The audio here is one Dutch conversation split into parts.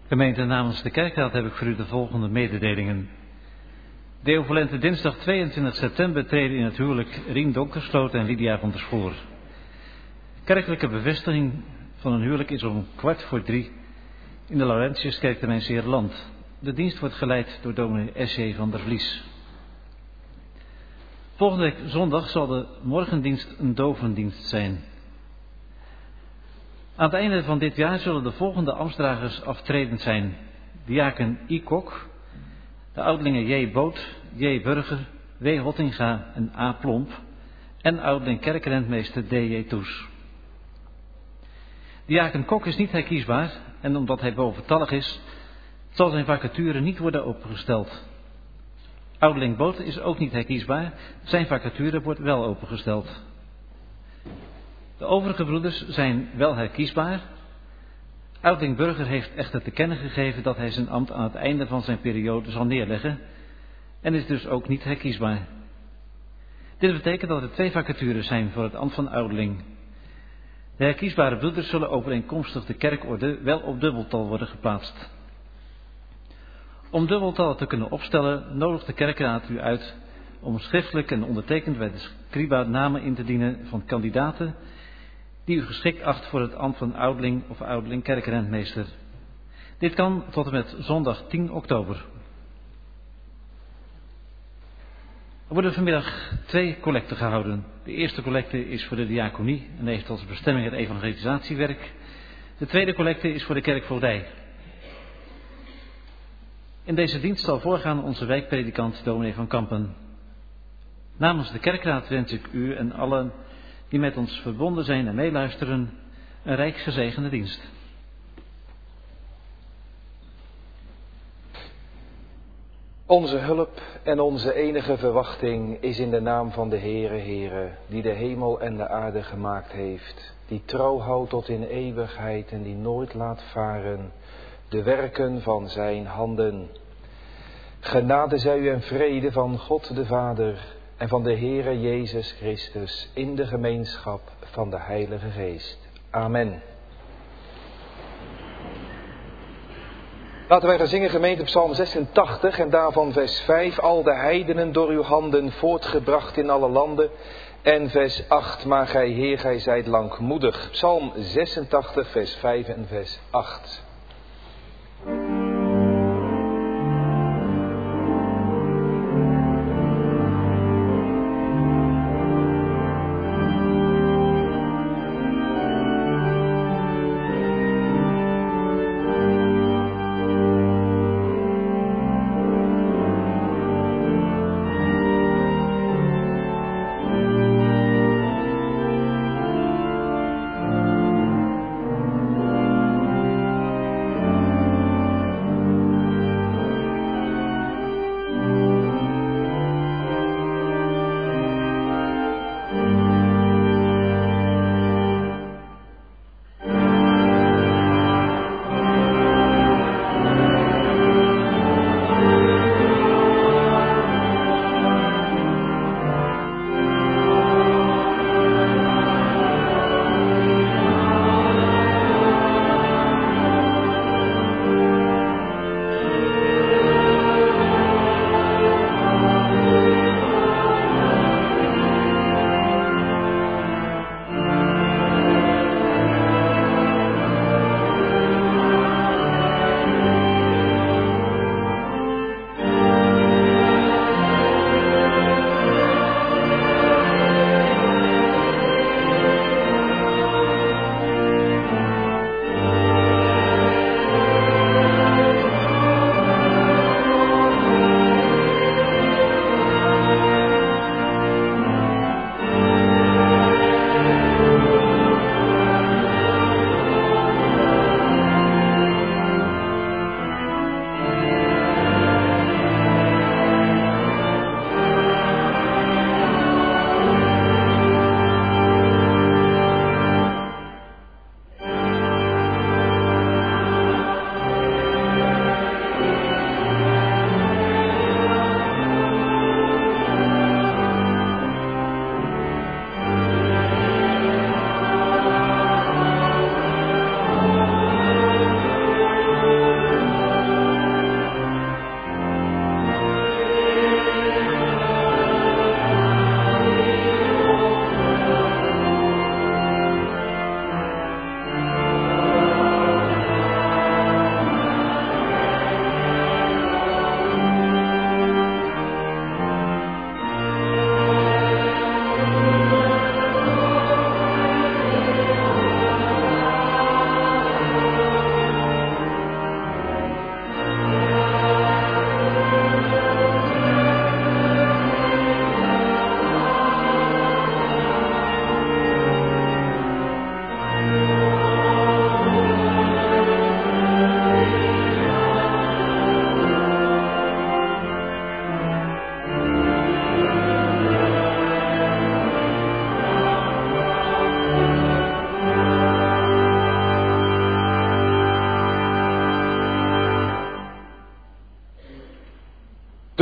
Gemeente, namens de Kerkraad heb ik voor u de volgende mededelingen. Deovalente dinsdag 22 september treden in het huwelijk Rien Donkersloot en Lydia van der Schoor. Kerkelijke bevestiging van een huwelijk is om 2:15 in de Laurentiuskerk te Mijnseerland. De dienst wordt geleid door dominee S.J. van der Vlies. Volgende week zondag zal de morgendienst een dovendienst zijn. Aan het einde van dit jaar zullen de volgende ambtsdragers aftredend zijn: diaken I. Kok, de ouderlingen J. Boot, J. Burger, W. Hottinga en A. Plomp en ouderling kerkrentmeester D.J. Toes. Diaken Kok is niet herkiesbaar en omdat hij boventallig is, zal zijn vacature niet worden opengesteld. Ouderling Boot is ook niet herkiesbaar, zijn vacature wordt wel opengesteld. De overige broeders zijn wel herkiesbaar. Ouderling Burger heeft echter te kennen gegeven dat hij zijn ambt aan het einde van zijn periode zal neerleggen en is dus ook niet herkiesbaar. Dit betekent dat er 2 vacatures zijn voor het ambt van ouderling. De herkiesbare broeders zullen overeenkomstig de kerkorde wel op dubbeltal worden geplaatst. Om dubbeltallen te kunnen opstellen, nodigt de kerkraad u uit om schriftelijk en ondertekend bij de scriba namen in te dienen van kandidaten die u geschikt acht voor het ambt van ouderling of ouderling kerkrentmeester. Dit kan tot en met zondag 10 oktober. Er worden vanmiddag 2 collecten gehouden. De eerste collecte is voor de diaconie en heeft als bestemming het evangelisatiewerk. De tweede collecte is voor de kerkvoogdij. In deze dienst zal voorgaan onze wijkpredikant dominee van Kampen. Namens de kerkraad wens ik u en allen die met ons verbonden zijn en meeluisteren een rijk gezegende dienst. Onze hulp en onze enige verwachting is in de naam van de Heere, die de hemel en de aarde gemaakt heeft, die trouw houdt tot in eeuwigheid en die nooit laat varen de werken van zijn handen. Genade zij u en vrede van God de Vader en van de Heere Jezus Christus in de gemeenschap van de Heilige Geest. Amen. Laten wij gaan zingen, gemeente, Psalm 86 en daarvan vers 5. Al de heidenen door uw handen voortgebracht in alle landen. En vers 8. Maar gij Heer, gij zijt langmoedig. Psalm 86 vers 5 en vers 8.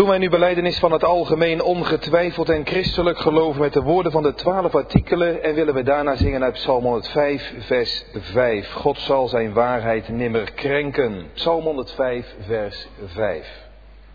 Doen wij nu belijdenis van het algemeen ongetwijfeld en christelijk geloof met de woorden van de 12 artikelen en willen we daarna zingen uit Psalm 105 vers 5. God zal zijn waarheid nimmer krenken. Psalm 105 vers 5.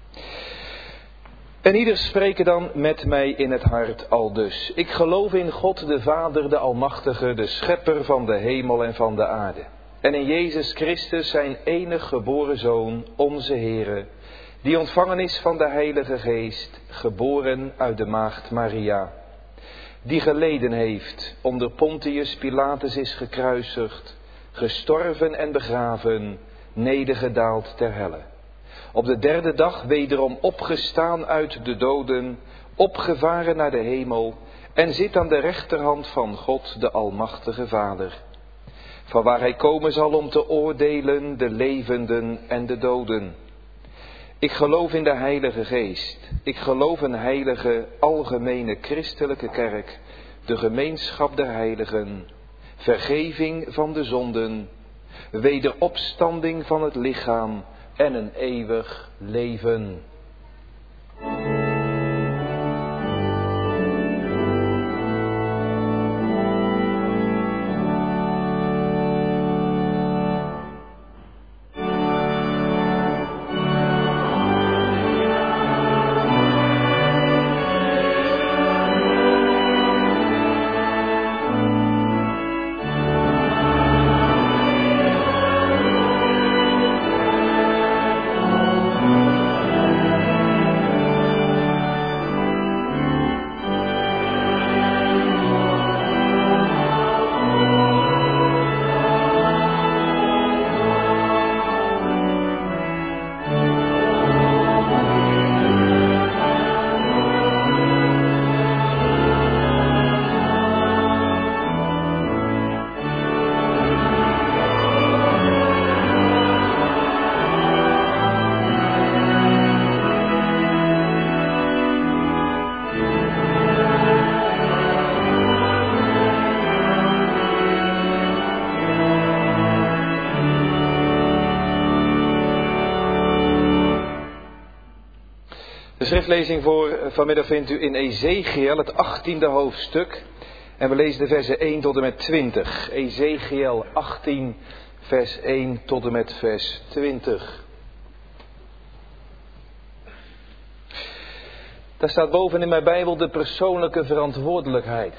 En ieder spreken dan met mij in het hart aldus. Ik geloof in God de Vader, de Almachtige, de Schepper van de hemel en van de aarde. En in Jezus Christus, zijn enig geboren Zoon, onze Heere, die ontvangen is van de Heilige Geest, geboren uit de maagd Maria. Die geleden heeft, onder Pontius Pilatus is gekruisigd, gestorven en begraven, nedergedaald ter helle. Op de derde dag wederom opgestaan uit de doden, opgevaren naar de hemel en zit aan de rechterhand van God, de Almachtige Vader. Vanwaar hij komen zal om te oordelen de levenden en de doden. Ik geloof in de Heilige Geest. Ik geloof een heilige, algemene christelijke kerk, de gemeenschap der heiligen, vergeving van de zonden, wederopstanding van het lichaam en een eeuwig leven. De schriftlezing voor vanmiddag vindt u in Ezechiel, het 18e hoofdstuk. En we lezen de versen 1 tot en met 20. Ezechiel 18, vers 1 tot en met vers 20. Daar staat boven in mijn Bijbel de persoonlijke verantwoordelijkheid.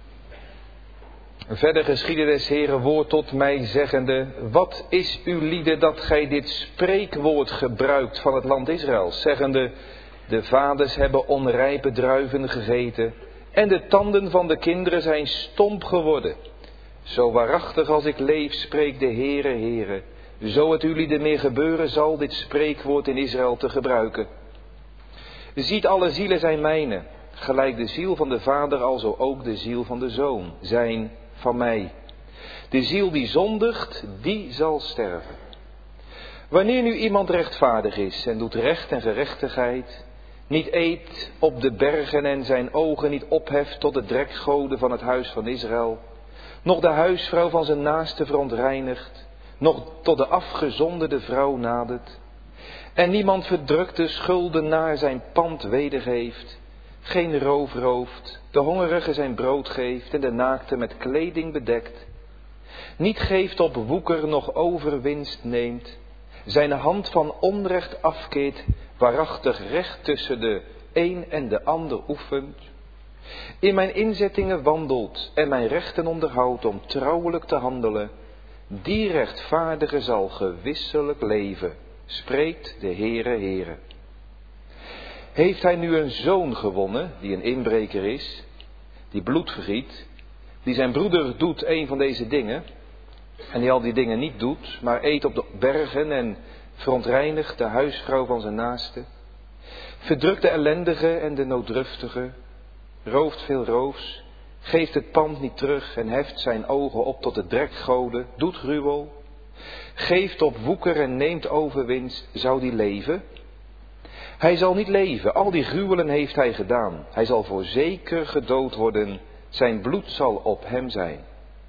Verder geschiedde des Heeren woord tot mij zeggende: wat is uw lieden dat gij dit spreekwoord gebruikt van het land Israël, zeggende: de vaders hebben onrijpe druiven gegeten en de tanden van de kinderen zijn stomp geworden. Zo waarachtig als ik leef, spreekt de Heere, Heere, zo het uw lieden meer gebeuren zal dit spreekwoord in Israël te gebruiken. Ziet, alle zielen zijn mijne, gelijk de ziel van de vader, alzo ook de ziel van de zoon, zijn van mij. De ziel die zondigt, die zal sterven. Wanneer nu iemand rechtvaardig is en doet recht en gerechtigheid, niet eet op de bergen en zijn ogen niet opheft tot de drekgoden van het huis van Israël, noch de huisvrouw van zijn naaste verontreinigt, noch tot de afgezonderde vrouw nadert, en niemand verdrukte schuldenaar zijn pand wedergeeft, geen roof rooft, de hongerige zijn brood geeft en de naakte met kleding bedekt, niet geeft op woeker noch overwinst neemt, zijn hand van onrecht afkeert, waarachtig recht tussen de een en de ander oefent, in mijn inzettingen wandelt en mijn rechten onderhoudt om trouwelijk te handelen, die rechtvaardige zal gewisselijk leven, spreekt de Heere, Heere. Heeft hij nu een zoon gewonnen, die een inbreker is, die bloed vergiet, die zijn broeder doet een van deze dingen, en die al die dingen niet doet, maar eet op de bergen en verontreinigt de huisvrouw van zijn naaste, verdrukt de ellendige en de nooddruftige, rooft veel roofs, geeft het pand niet terug en heft zijn ogen op tot de drekgoden, doet gruwel, geeft op woeker en neemt overwinst, zou die leven? Hij zal niet leven, al die gruwelen heeft hij gedaan, hij zal voorzeker gedood worden, zijn bloed zal op hem zijn.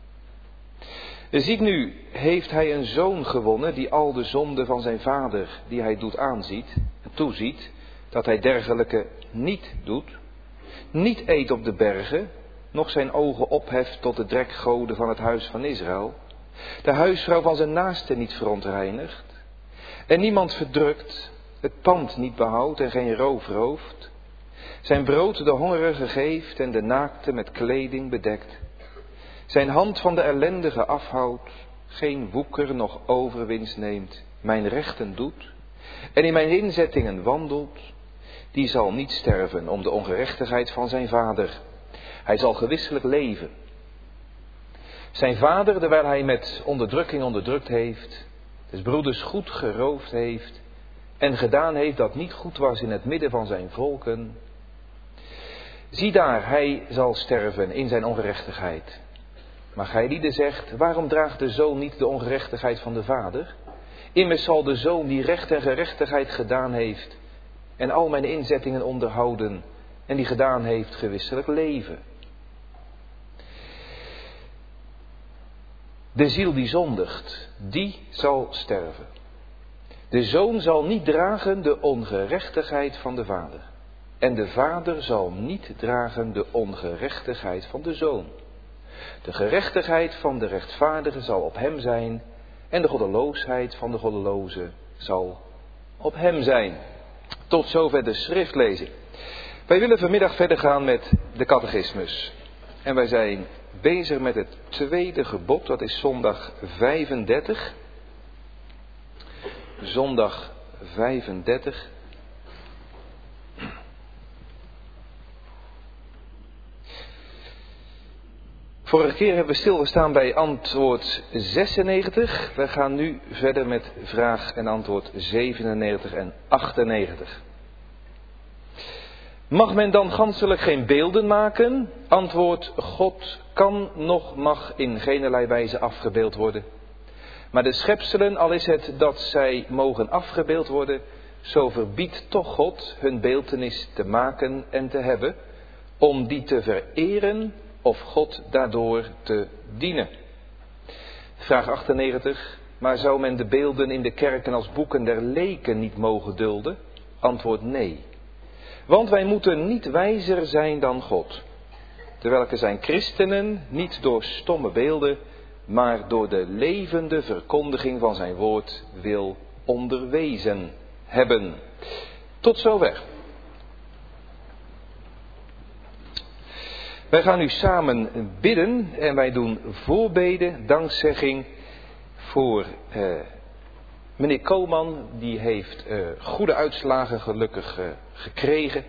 Ziet nu, heeft hij een zoon gewonnen die al de zonde van zijn vader, die hij doet aanziet, toeziet, dat hij dergelijke niet doet, niet eet op de bergen, noch zijn ogen opheft tot de drekgoden van het huis van Israël, de huisvrouw van zijn naaste niet verontreinigt, en niemand verdrukt, het pand niet behoudt en geen roof rooft, zijn brood de hongerige geeft en de naakte met kleding bedekt, zijn hand van de ellendige afhoudt, geen woeker noch overwinst neemt, mijn rechten doet en in mijn inzettingen wandelt, die zal niet sterven om de ongerechtigheid van zijn vader. Hij zal gewisselijk leven. Zijn vader, terwijl hij met onderdrukking onderdrukt heeft, des broeders goed geroofd heeft en gedaan heeft dat niet goed was in het midden van zijn volken. Zie daar, hij zal sterven in zijn ongerechtigheid. Maar gijlieden zegt, waarom draagt de zoon niet de ongerechtigheid van de vader? Immers zal de zoon die recht en gerechtigheid gedaan heeft en al mijn inzettingen onderhouden en die gedaan heeft gewisselijk leven. De ziel die zondigt, die zal sterven. De zoon zal niet dragen de ongerechtigheid van de vader. En de vader zal niet dragen de ongerechtigheid van de zoon. De gerechtigheid van de rechtvaardige zal op hem zijn en de goddeloosheid van de goddeloze zal op hem zijn. Tot zover de schriftlezing. Wij willen vanmiddag verder gaan met de catechismus. En wij zijn bezig met het tweede gebod, dat is zondag 35. Zondag 35. Vorige keer hebben we stilgestaan bij antwoord 96. We gaan nu verder met vraag en antwoord 97 en 98. Mag men dan ganschelijk geen beelden maken? Antwoord, God kan noch mag in geenerlei wijze afgebeeld worden. Maar de schepselen, al is het dat zij mogen afgebeeld worden, zo verbiedt toch God hun beeltenis te maken en te hebben, om die te vereren of God daardoor te dienen. Vraag 98. Maar zou men de beelden in de kerken als boeken der leken niet mogen dulden? Antwoord nee. Want wij moeten niet wijzer zijn dan God. Terwelke zijn christenen niet door stomme beelden, maar door de levende verkondiging van zijn woord wil onderwezen hebben. Tot zover. Wij gaan nu samen bidden en wij doen voorbeden, dankzegging voor meneer Koolman. Die heeft goede uitslagen gelukkig gekregen.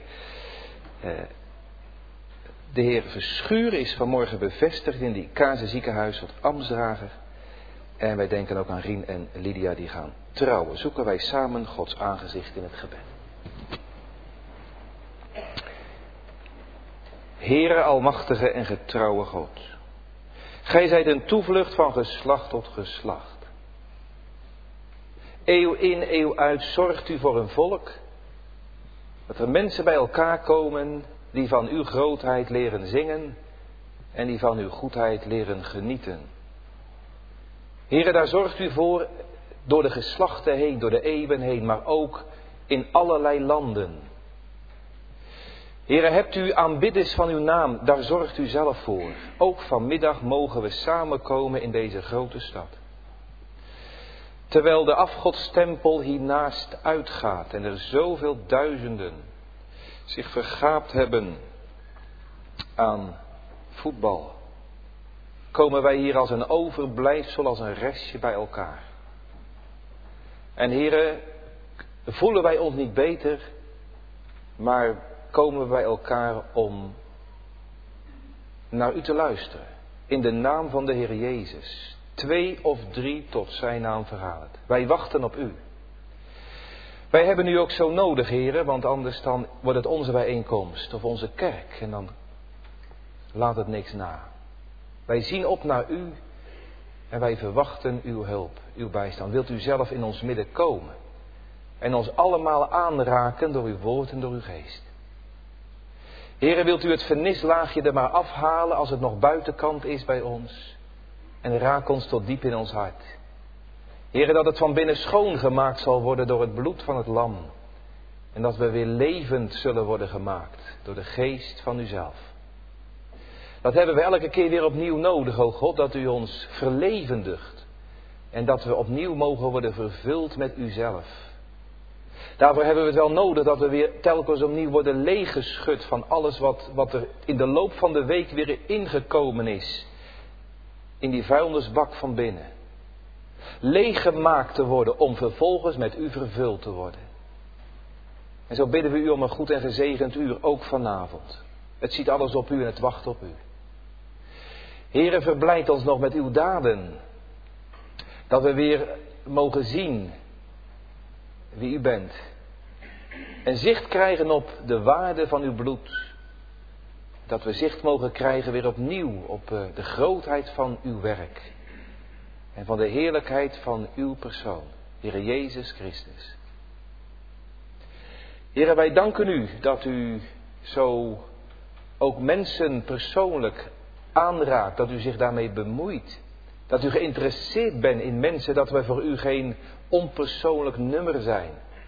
De heer Verschuur is vanmorgen bevestigd in die Kazenziekenhuis tot ambtsdrager. En wij denken ook aan Rien en Lydia die gaan trouwen. Zoeken wij samen Gods aangezicht in het gebed. Heere almachtige en getrouwe God, gij zijt een toevlucht van geslacht tot geslacht. Eeuw in, eeuw uit zorgt u voor een volk, dat er mensen bij elkaar komen die van uw grootheid leren zingen en die van uw goedheid leren genieten. Heere, daar zorgt u voor door de geslachten heen, door de eeuwen heen, maar ook in allerlei landen. Heere, hebt u aanbidders van uw naam, daar zorgt u zelf voor. Ook vanmiddag mogen we samenkomen in deze grote stad. Terwijl de afgodstempel hiernaast uitgaat en er zoveel duizenden zich vergaapt hebben aan voetbal, komen wij hier als een overblijfsel, als een restje bij elkaar. En Heere, voelen wij ons niet beter, maar komen we bij elkaar om naar u te luisteren. In de naam van de Heer Jezus. 2 of 3 tot zijn naam verhalend. Wij wachten op u. Wij hebben u ook zo nodig, heren, want anders dan wordt het onze bijeenkomst of onze kerk. En dan laat het niks na. Wij zien op naar u en wij verwachten uw hulp, uw bijstand. Wilt u zelf in ons midden komen en ons allemaal aanraken door uw woord en door uw geest. Heere, wilt u het vernislaagje er maar afhalen als het nog buitenkant is bij ons. En raak ons tot diep in ons hart. Heere, dat het van binnen schoongemaakt zal worden door het bloed van het lam. En dat we weer levend zullen worden gemaakt door de geest van uzelf. Dat hebben we elke keer weer opnieuw nodig, o God, dat u ons verlevendigt. En dat we opnieuw mogen worden vervuld met uzelf. Daarvoor hebben we het wel nodig dat we weer telkens opnieuw worden leeggeschud van alles wat er in de loop van de week weer ingekomen is. In die vuilnisbak van binnen. Leeggemaakt te worden om vervolgens met u vervuld te worden. En zo bidden we u om een goed en gezegend uur, ook vanavond. Het ziet alles op u en het wacht op u. Heere, verblijd ons nog met uw daden. Dat we weer mogen zien wie u bent. En zicht krijgen op de waarde van uw bloed. Dat we zicht mogen krijgen weer opnieuw op de grootheid van uw werk. En van de heerlijkheid van uw persoon, Heere Jezus Christus. Heere, wij danken u dat u zo ook mensen persoonlijk aanraakt, dat u zich daarmee bemoeit. Dat u geïnteresseerd bent in mensen, dat wij voor u geen onpersoonlijk nummer zijn.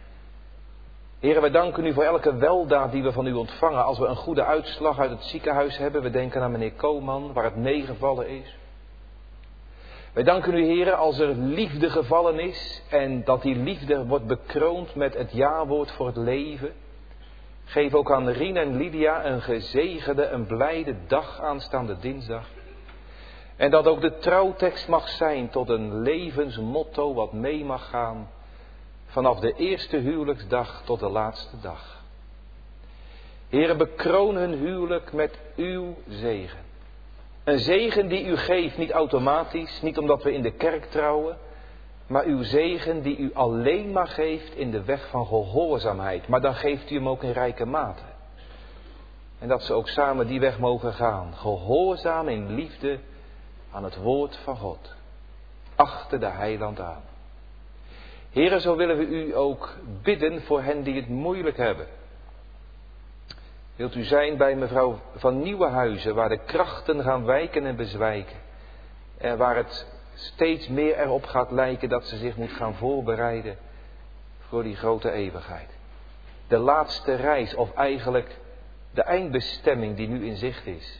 Heere, wij danken u voor elke weldaad die we van u ontvangen. Als we een goede uitslag uit het ziekenhuis hebben, we denken aan meneer Koolman, waar het meegevallen is. Wij danken u, Heere, als er liefde gevallen is en dat die liefde wordt bekroond met het ja-woord voor het leven. Geef ook aan Rien en Lydia een gezegende, een blijde dag aanstaande dinsdag. En dat ook de trouwtekst mag zijn tot een levensmotto wat mee mag gaan vanaf de eerste huwelijksdag tot de laatste dag. Heere, bekroon hun huwelijk met uw zegen. Een zegen die u geeft, niet automatisch, niet omdat we in de kerk trouwen, maar uw zegen die u alleen maar geeft in de weg van gehoorzaamheid. Maar dan geeft u hem ook in rijke mate. En dat ze ook samen die weg mogen gaan, gehoorzaam in liefde aan het woord van God. Achter de heiland aan. Heere, zo willen we u ook bidden voor hen die het moeilijk hebben. Wilt u zijn bij mevrouw van Nieuwenhuizen, waar de krachten gaan wijken en bezwijken. En waar het steeds meer erop gaat lijken dat ze zich moet gaan voorbereiden voor die grote eeuwigheid. De laatste reis, of eigenlijk de eindbestemming die nu in zicht is.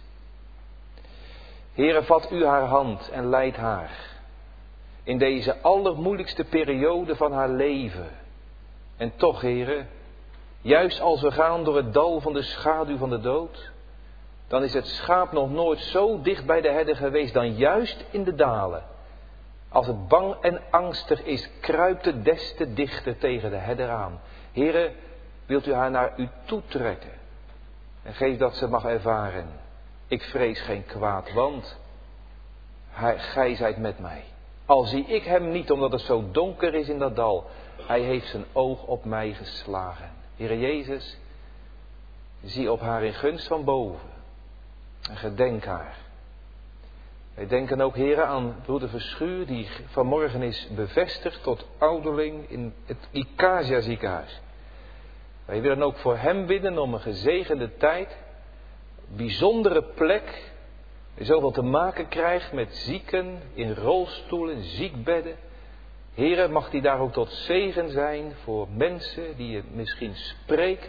Heere, vat u haar hand en leid haar in deze allermoeilijkste periode van haar leven. En toch, Heere, juist als we gaan door het dal van de schaduw van de dood, dan is het schaap nog nooit zo dicht bij de herder geweest dan juist in de dalen. Als het bang en angstig is, kruipt het des te dichter tegen de herder aan. Heere, wilt u haar naar u toetrekken en geef dat ze mag ervaren. Ik vrees geen kwaad, want gij zijt met mij. Al zie ik hem niet omdat het zo donker is in dat dal, hij heeft zijn oog op mij geslagen. Heere Jezus, zie op haar in gunst van boven en gedenk haar. Wij denken ook, Heere, aan broeder Verschuur, die vanmorgen is bevestigd tot ouderling in het Icasia ziekenhuis. Wij willen ook voor hem bidden om een gezegende tijd, bijzondere plek, die zoveel te maken krijgt met zieken in rolstoelen, ziekbedden. Heere, mag die daar ook tot zegen zijn voor mensen die je misschien spreekt,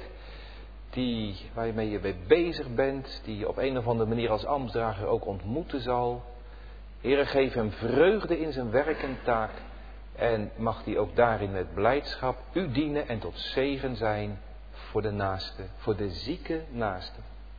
waarmee je mee bezig bent, die je op een of andere manier als ambtsdrager ook ontmoeten zal. Heere, geef hem vreugde in zijn werk en taak en mag die ook daarin met blijdschap u dienen en tot zegen zijn voor de naaste, voor de zieke naaste.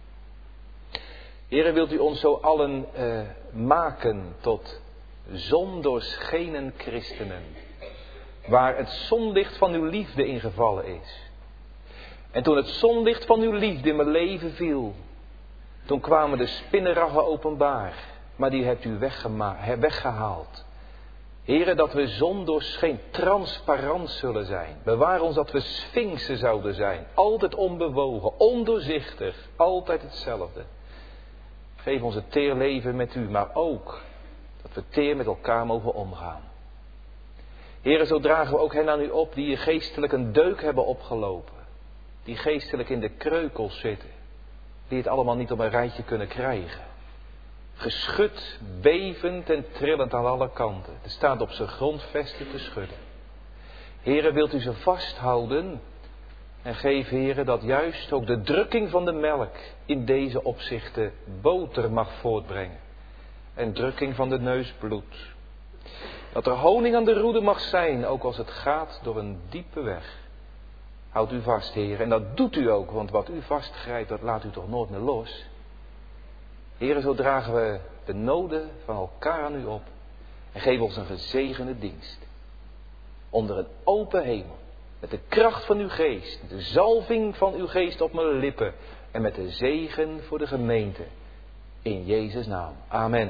Heere, wilt u ons zo allen maken tot zondoorschenen christenen, waar het zonlicht van uw liefde ingevallen is. En toen het zonlicht van uw liefde in mijn leven viel, toen kwamen de spinnenraggen openbaar, maar die hebt u weggehaald. Heere, dat we zondoorscheen transparant zullen zijn. Bewaar ons dat we sfinxen zouden zijn, altijd onbewogen, ondoorzichtig, altijd hetzelfde. Geef ons het teer leven met u, maar ook dat we teer met elkaar mogen omgaan. Heere, zo dragen we ook hen aan u op die geestelijk een deuk hebben opgelopen. Die geestelijk in de kreukels zitten. Die het allemaal niet op een rijtje kunnen krijgen. Geschud, bevend en trillend aan alle kanten. Het staat op zijn grondvesten te schudden. Heere, wilt u ze vasthouden En geef, Heere, dat juist ook de drukking van de melk in deze opzichten boter mag voortbrengen. En drukking van de neus bloed. Dat er honing aan de roede mag zijn, ook als het gaat door een diepe weg. Houd u vast, Heer, en dat doet u ook, want wat u vastgrijpt, dat laat u toch nooit meer los. Heer, zo dragen we de noden van elkaar aan u op en geef ons een gezegende dienst. Onder een open hemel, met de kracht van uw geest, de zalving van uw geest op mijn lippen en met de zegen voor de gemeente. In Jezus' naam. Amen.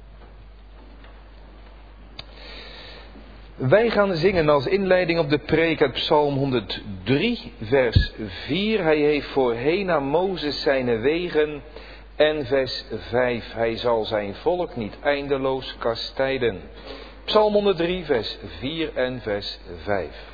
Wij gaan zingen als inleiding op de preek uit Psalm 103, vers 4. Hij heeft voorheen aan Mozes zijn wegen. En vers 5. Hij zal zijn volk niet eindeloos kastijden. Psalm 103, vers 4 en vers 5.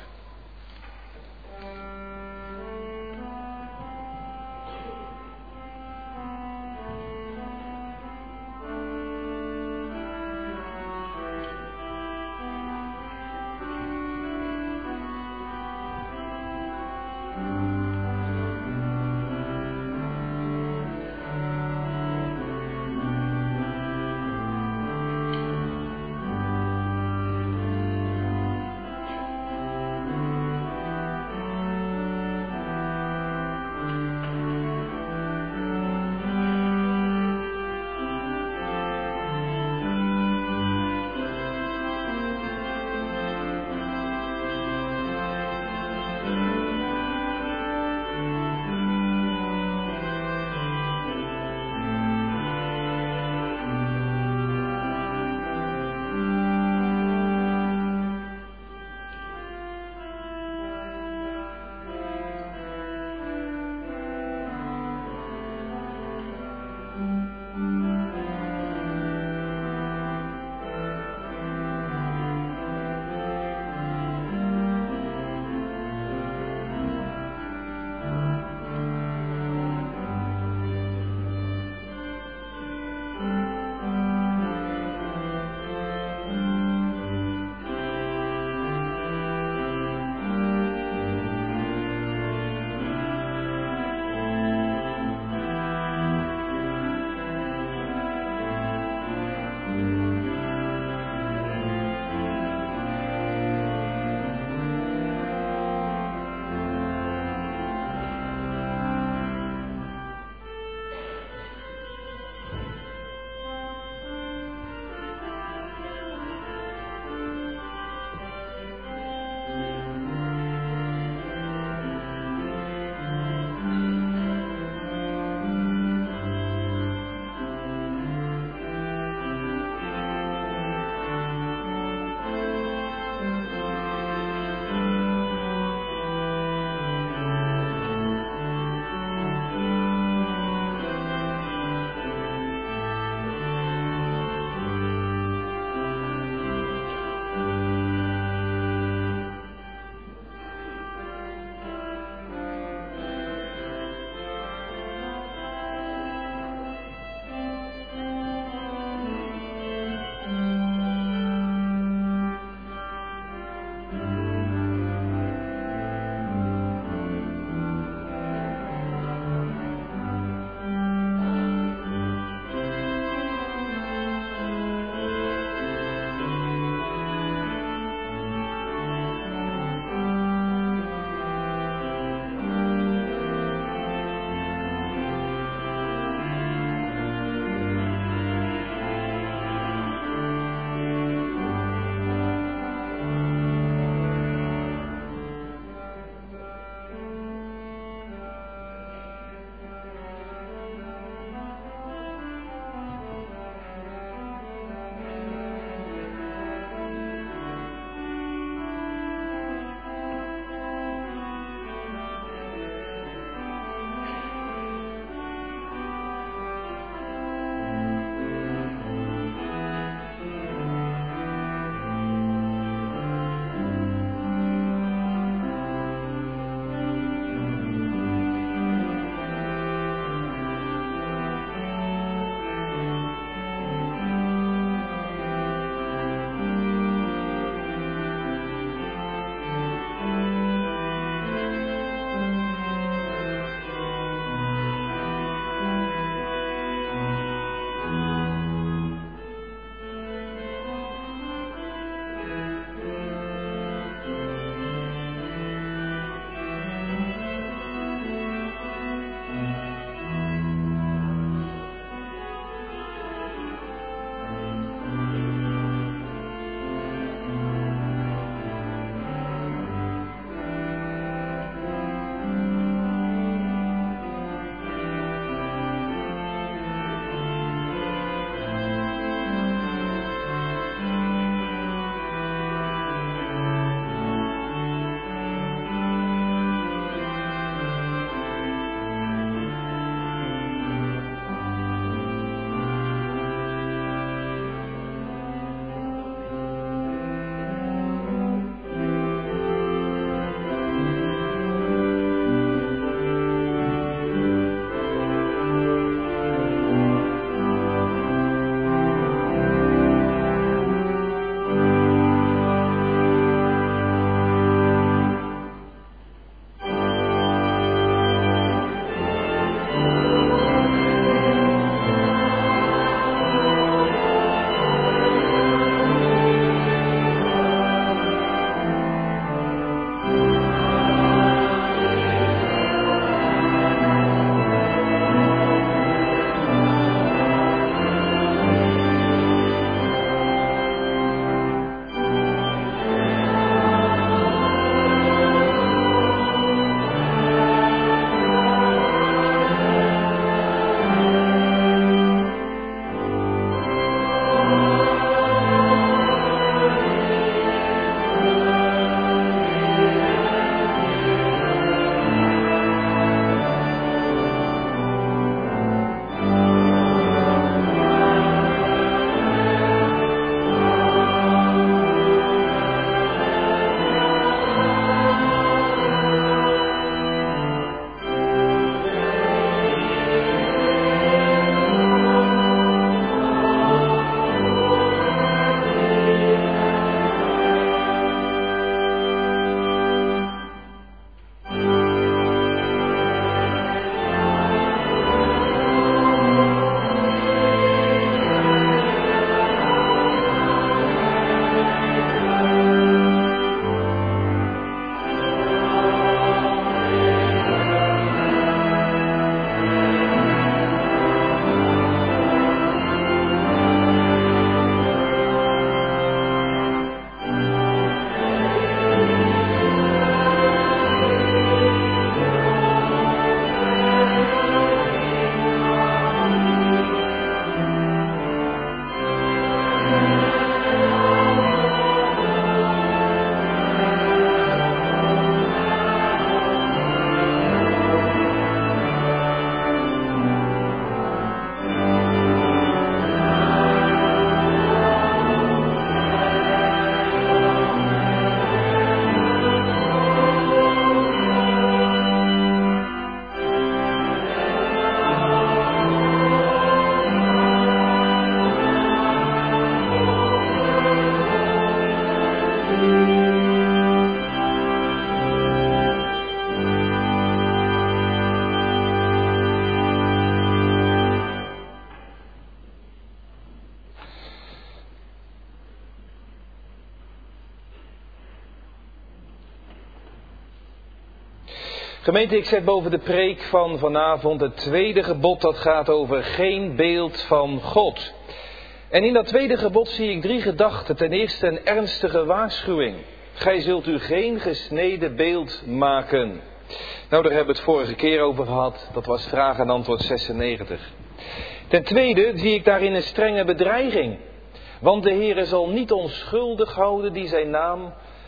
Gemeente, ik zet boven de preek van vanavond het tweede gebod dat gaat over geen beeld van God. En in dat tweede gebod zie ik 3 gedachten. Ten eerste een ernstige waarschuwing. Gij zult u geen gesneden beeld maken. Nou, daar hebben we het vorige keer over gehad. Dat was vraag en antwoord 96. Ten tweede zie ik daarin een strenge bedreiging. Want de Heere zal niet onschuldig houden die zijn naam...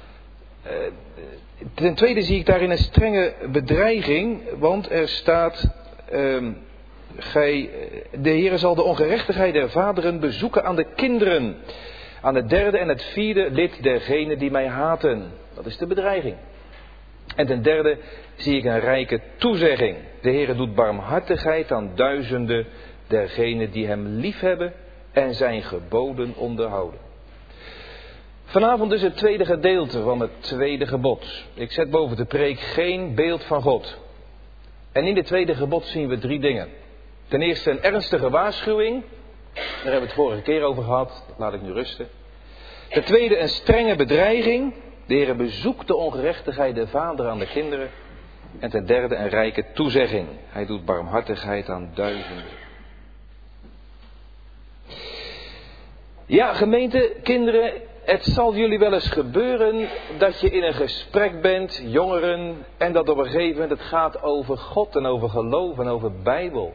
Ten tweede zie ik daarin een strenge bedreiging. Want er staat... de Heere zal de ongerechtigheid der vaderen bezoeken aan de kinderen. Aan het derde en het vierde lid dergenen die mij haten. Dat is de bedreiging. En ten derde zie ik een rijke toezegging. De Heere doet barmhartigheid aan duizenden dergenen die hem liefhebben en zijn geboden onderhouden. Vanavond dus het tweede gedeelte van het tweede gebod. Ik zet boven de preek geen beeld van God. En in dit tweede gebod zien we 3 dingen. Ten eerste een ernstige waarschuwing. Daar hebben we het vorige keer over gehad. Dat laat ik nu rusten. Ten tweede een strenge bedreiging. De Heere bezoekt de ongerechtigheid der vader aan de kinderen. En ten derde een rijke toezegging. Hij doet barmhartigheid aan duizenden. Ja, gemeente, kinderen, het zal jullie wel eens gebeuren dat je in een gesprek bent, jongeren, en dat op een gegeven moment het gaat over God en over geloof en over Bijbel.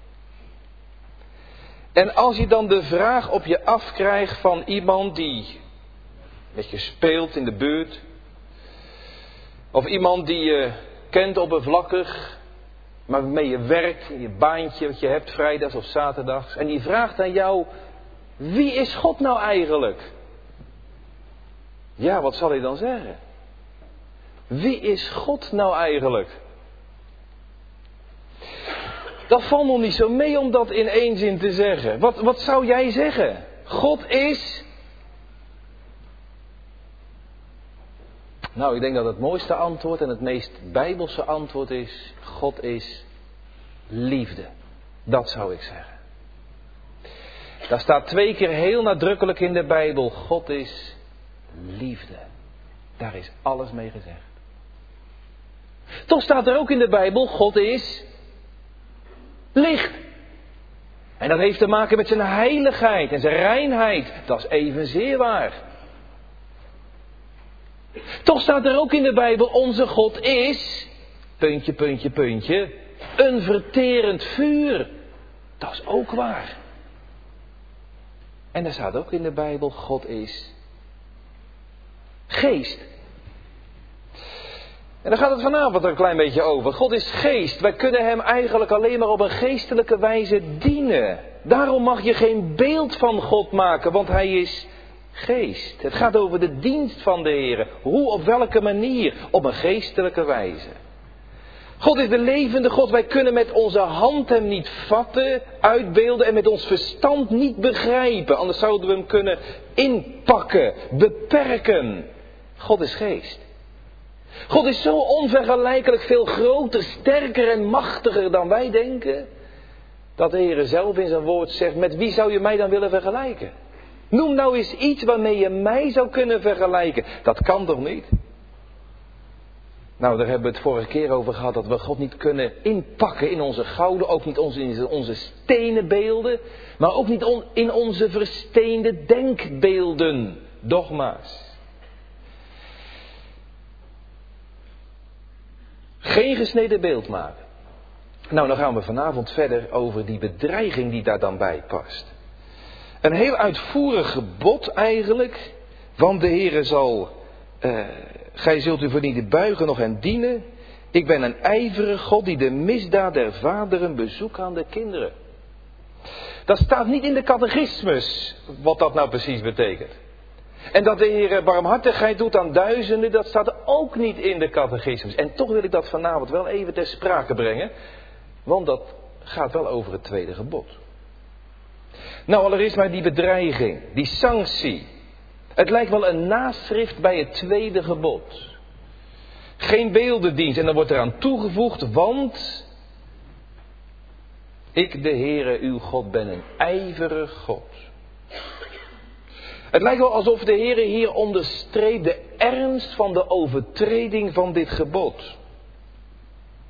En als je dan de vraag op je afkrijgt van iemand die met je speelt in de buurt, of iemand die je kent oppervlakkig, maar waarmee je werkt, in je baantje wat je hebt vrijdags of zaterdags, en die vraagt aan jou: wie is God nou eigenlijk? Ja, wat zal je dan zeggen? Wie is God nou eigenlijk? Dat valt nog niet zo mee om dat in één zin te zeggen. Wat zou jij zeggen? God is... Nou, ik denk dat het mooiste antwoord en het meest bijbelse antwoord is: God is liefde. Dat zou ik zeggen. Daar staat 2 keer heel nadrukkelijk in de Bijbel: God is liefde. Daar is alles mee gezegd. Toch staat er ook in de Bijbel: God is licht. En dat heeft te maken met zijn heiligheid en zijn reinheid. Dat is evenzeer waar. Toch staat er ook in de Bijbel: onze God is... puntje, puntje, puntje... een verterend vuur. Dat is ook waar. En er staat ook in de Bijbel: God is geest. En daar gaat het vanavond een klein beetje over. God is geest. Wij kunnen hem eigenlijk alleen maar op een geestelijke wijze dienen. Daarom mag je geen beeld van God maken, want hij is geest. Het gaat over de dienst van de Heer. Hoe, op welke manier? Op een geestelijke wijze. God is de levende God. Wij kunnen met onze hand hem niet vatten, uitbeelden en met ons verstand niet begrijpen. Anders zouden we hem kunnen inpakken, beperken. God is geest. God is zo onvergelijkelijk veel groter, sterker en machtiger dan wij denken, dat de Heer zelf in zijn woord zegt: met wie zou je mij dan willen vergelijken? Noem nou eens iets waarmee je mij zou kunnen vergelijken. Dat kan toch niet? Nou, daar hebben we het vorige keer over gehad, dat we God niet kunnen inpakken in onze gouden, ook niet in onze stenen beelden, maar ook niet in onze versteende denkbeelden, dogma's. Geen gesneden beeld maken. Nou, dan gaan we vanavond verder over die bedreiging die daar dan bij past. Een heel uitvoerig gebod eigenlijk. Want de Heere zal... gij zult u voor niet buigen nog en dienen. Ik ben een ijverige God die de misdaad der vaderen bezoekt aan de kinderen. Dat staat niet in de catechismus wat dat nou precies betekent. En dat de Heer barmhartigheid doet aan duizenden, dat staat ook niet in de catechismus. En toch wil ik dat vanavond wel even ter sprake brengen. Want dat gaat wel over het tweede gebod. Nou, allereerst maar die bedreiging, die sanctie. Het lijkt wel een naschrift bij het tweede gebod. Geen beeldendienst. En dan wordt eraan toegevoegd: want ik, de Heere, uw God, ben een ijverig God. Het lijkt wel alsof de Heere hier onderstreept de ernst van de overtreding van dit gebod.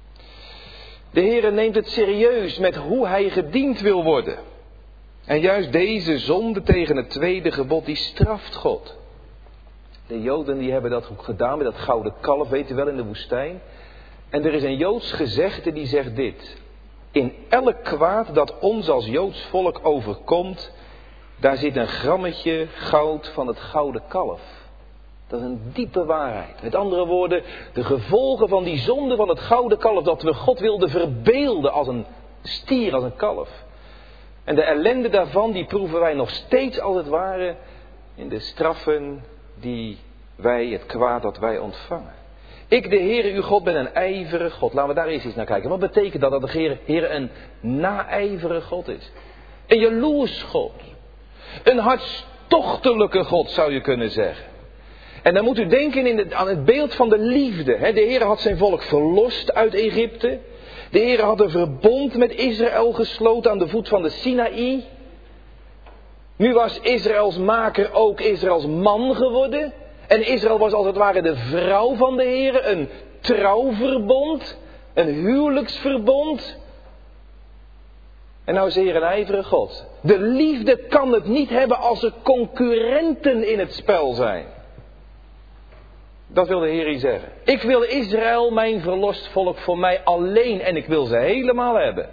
De Heere neemt het serieus met hoe hij gediend wil worden. En juist deze zonde tegen het tweede gebod, die straft God. De Joden die hebben dat ook gedaan met dat gouden kalf, weet u wel, in de woestijn. En er is een Joods gezegde die zegt dit. In elk kwaad dat ons als Joods volk overkomt, daar zit een grammetje goud van het gouden kalf. Dat is een diepe waarheid. Met andere woorden, de gevolgen van die zonde van het gouden kalf, dat we God wilden verbeelden als een stier, als een kalf. En de ellende daarvan, die proeven wij nog steeds als het ware in de straffen die wij, het kwaad dat wij ontvangen. Ik, de Heere, uw God, ben een ijverige God. Laten we daar eens eens naar kijken. Wat betekent dat de Heere een naijverige God is? Een jaloers God. Een hartstochtelijke God, zou je kunnen zeggen. En dan moet u denken aan het beeld van de liefde. De Heere had zijn volk verlost uit Egypte. De Heere had een verbond met Israël gesloten aan de voet van de Sinaï. Nu was Israëls maker ook Israëls man geworden. En Israël was als het ware de vrouw van de Heere. Een trouwverbond. Een huwelijksverbond. En nou is de Heer een ijverige God. De liefde kan het niet hebben als er concurrenten in het spel zijn. Dat wil de Heer hier zeggen. Ik wil Israël, mijn verlost volk, voor mij alleen. En ik wil ze helemaal hebben.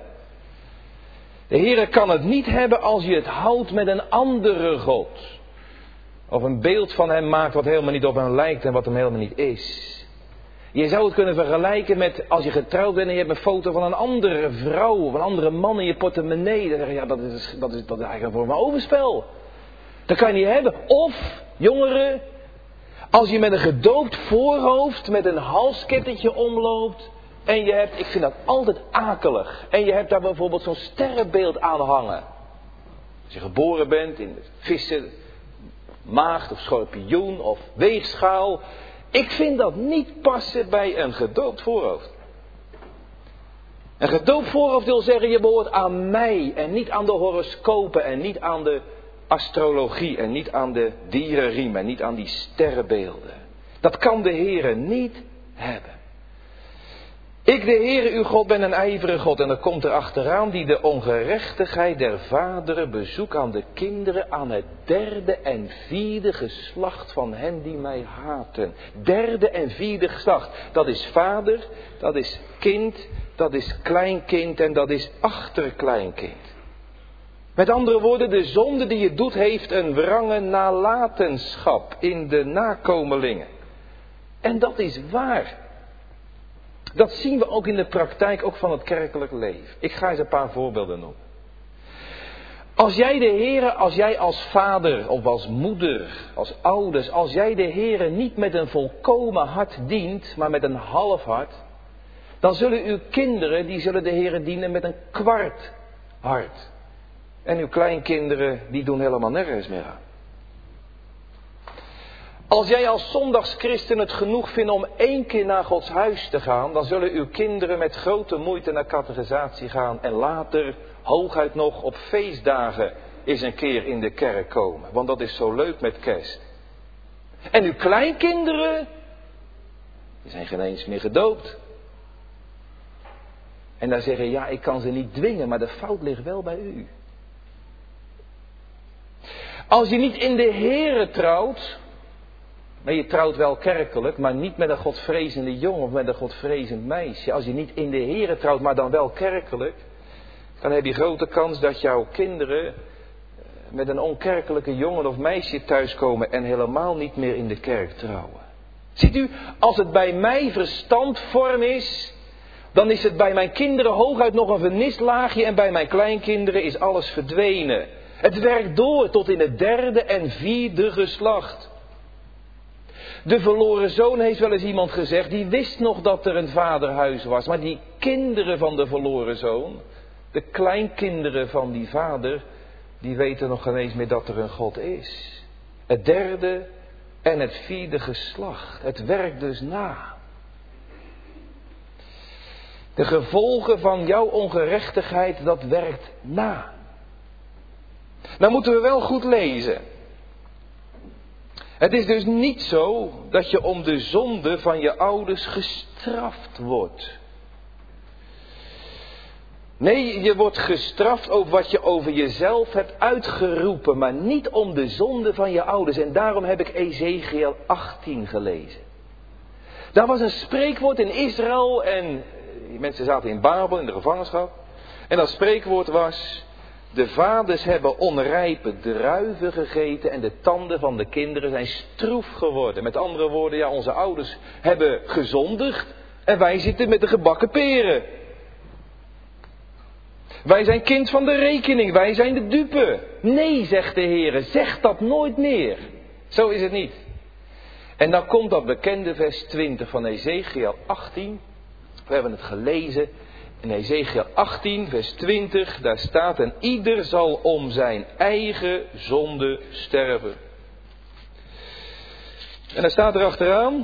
De Heer kan het niet hebben als je het houdt met een andere God. Of een beeld van hem maakt wat helemaal niet op hem lijkt en wat hem helemaal niet is. Je zou het kunnen vergelijken met als je getrouwd bent en je hebt een foto van een andere vrouw of een andere man in je portemonnee. Dan zeg je, ja, dat is eigenlijk een vorm van overspel. Dat kan je niet hebben. Of, jongeren, als je met een gedoopt voorhoofd met een halskettetje omloopt en je hebt, ik vind dat altijd akelig, en je hebt daar bijvoorbeeld zo'n sterrenbeeld aan hangen. Als je geboren bent in de vissen, maagd of schorpioen of weegschaal. Ik vind dat niet passen bij een gedoopt voorhoofd. Een gedoopt voorhoofd wil zeggen, je behoort aan mij en niet aan de horoscopen en niet aan de astrologie en niet aan de dierenriem en niet aan die sterrenbeelden. Dat kan de Heere niet hebben. Ik, de Heere, uw God, ben een ijverige God. En er komt er achteraan die de ongerechtigheid der vaderen bezoekt aan de kinderen, aan het derde en vierde geslacht van hen die mij haten. Derde en vierde geslacht. Dat is vader, dat is kind, dat is kleinkind en dat is achterkleinkind. Met andere woorden, de zonde die je doet heeft een wrange nalatenschap in de nakomelingen. En dat is waar. Dat zien we ook in de praktijk, ook van het kerkelijk leven. Ik ga eens een paar voorbeelden noemen. Als jij de Heere, als jij als vader of als moeder, als ouders, als jij de Heere niet met een volkomen hart dient, maar met een half hart, dan zullen uw kinderen, die zullen de Heere dienen met een kwart hart. En uw kleinkinderen, die doen helemaal nergens meer aan. Als jij als zondagschristen het genoeg vindt om 1 keer naar Gods huis te gaan, dan zullen uw kinderen met grote moeite naar catechisatie gaan en later, hooguit nog op feestdagen, eens een keer in de kerk komen. Want dat is zo leuk met kerst. En uw kleinkinderen, die zijn geen eens meer gedoopt. En dan zeggen, ja, ik kan ze niet dwingen, maar de fout ligt wel bij u. Als je niet in de Heere trouwt, maar je trouwt wel kerkelijk, maar niet met een godvrezende jongen of met een godvrezend meisje. Als je niet in de Heere trouwt, maar dan wel kerkelijk, dan heb je grote kans dat jouw kinderen met een onkerkelijke jongen of meisje thuiskomen en helemaal niet meer in de kerk trouwen. Ziet u, als het bij mij verstandvorm is, dan is het bij mijn kinderen hooguit nog een vernislaagje en bij mijn kleinkinderen is alles verdwenen. Het werkt door tot in het derde en vierde geslacht. De verloren zoon, heeft wel eens iemand gezegd, die wist nog dat er een vaderhuis was. Maar die kinderen van de verloren zoon, de kleinkinderen van die vader, die weten nog geen eens meer dat er een God is. Het derde en het vierde geslacht. Het werkt dus na. De gevolgen van jouw ongerechtigheid, dat werkt na. Nou moeten we wel goed lezen. Het is dus niet zo dat je om de zonde van je ouders gestraft wordt. Nee, je wordt gestraft over wat je over jezelf hebt uitgeroepen, maar niet om de zonde van je ouders. En daarom heb ik Ezechiel 18 gelezen. Daar was een spreekwoord in Israël en die mensen zaten in Babel in de gevangenschap. En dat spreekwoord was: de vaders hebben onrijpe druiven gegeten en de tanden van de kinderen zijn stroef geworden. Met andere woorden, ja, onze ouders hebben gezondigd en wij zitten met de gebakken peren. Wij zijn kind van de rekening, wij zijn de dupe. Nee, zegt de Heer, zeg dat nooit meer. Zo is het niet. En dan komt dat bekende vers 20 van Ezechiel 18. We hebben het gelezen. In Ezechiel 18, vers 20, daar staat: en ieder zal om zijn eigen zonde sterven. En daar staat er achteraan: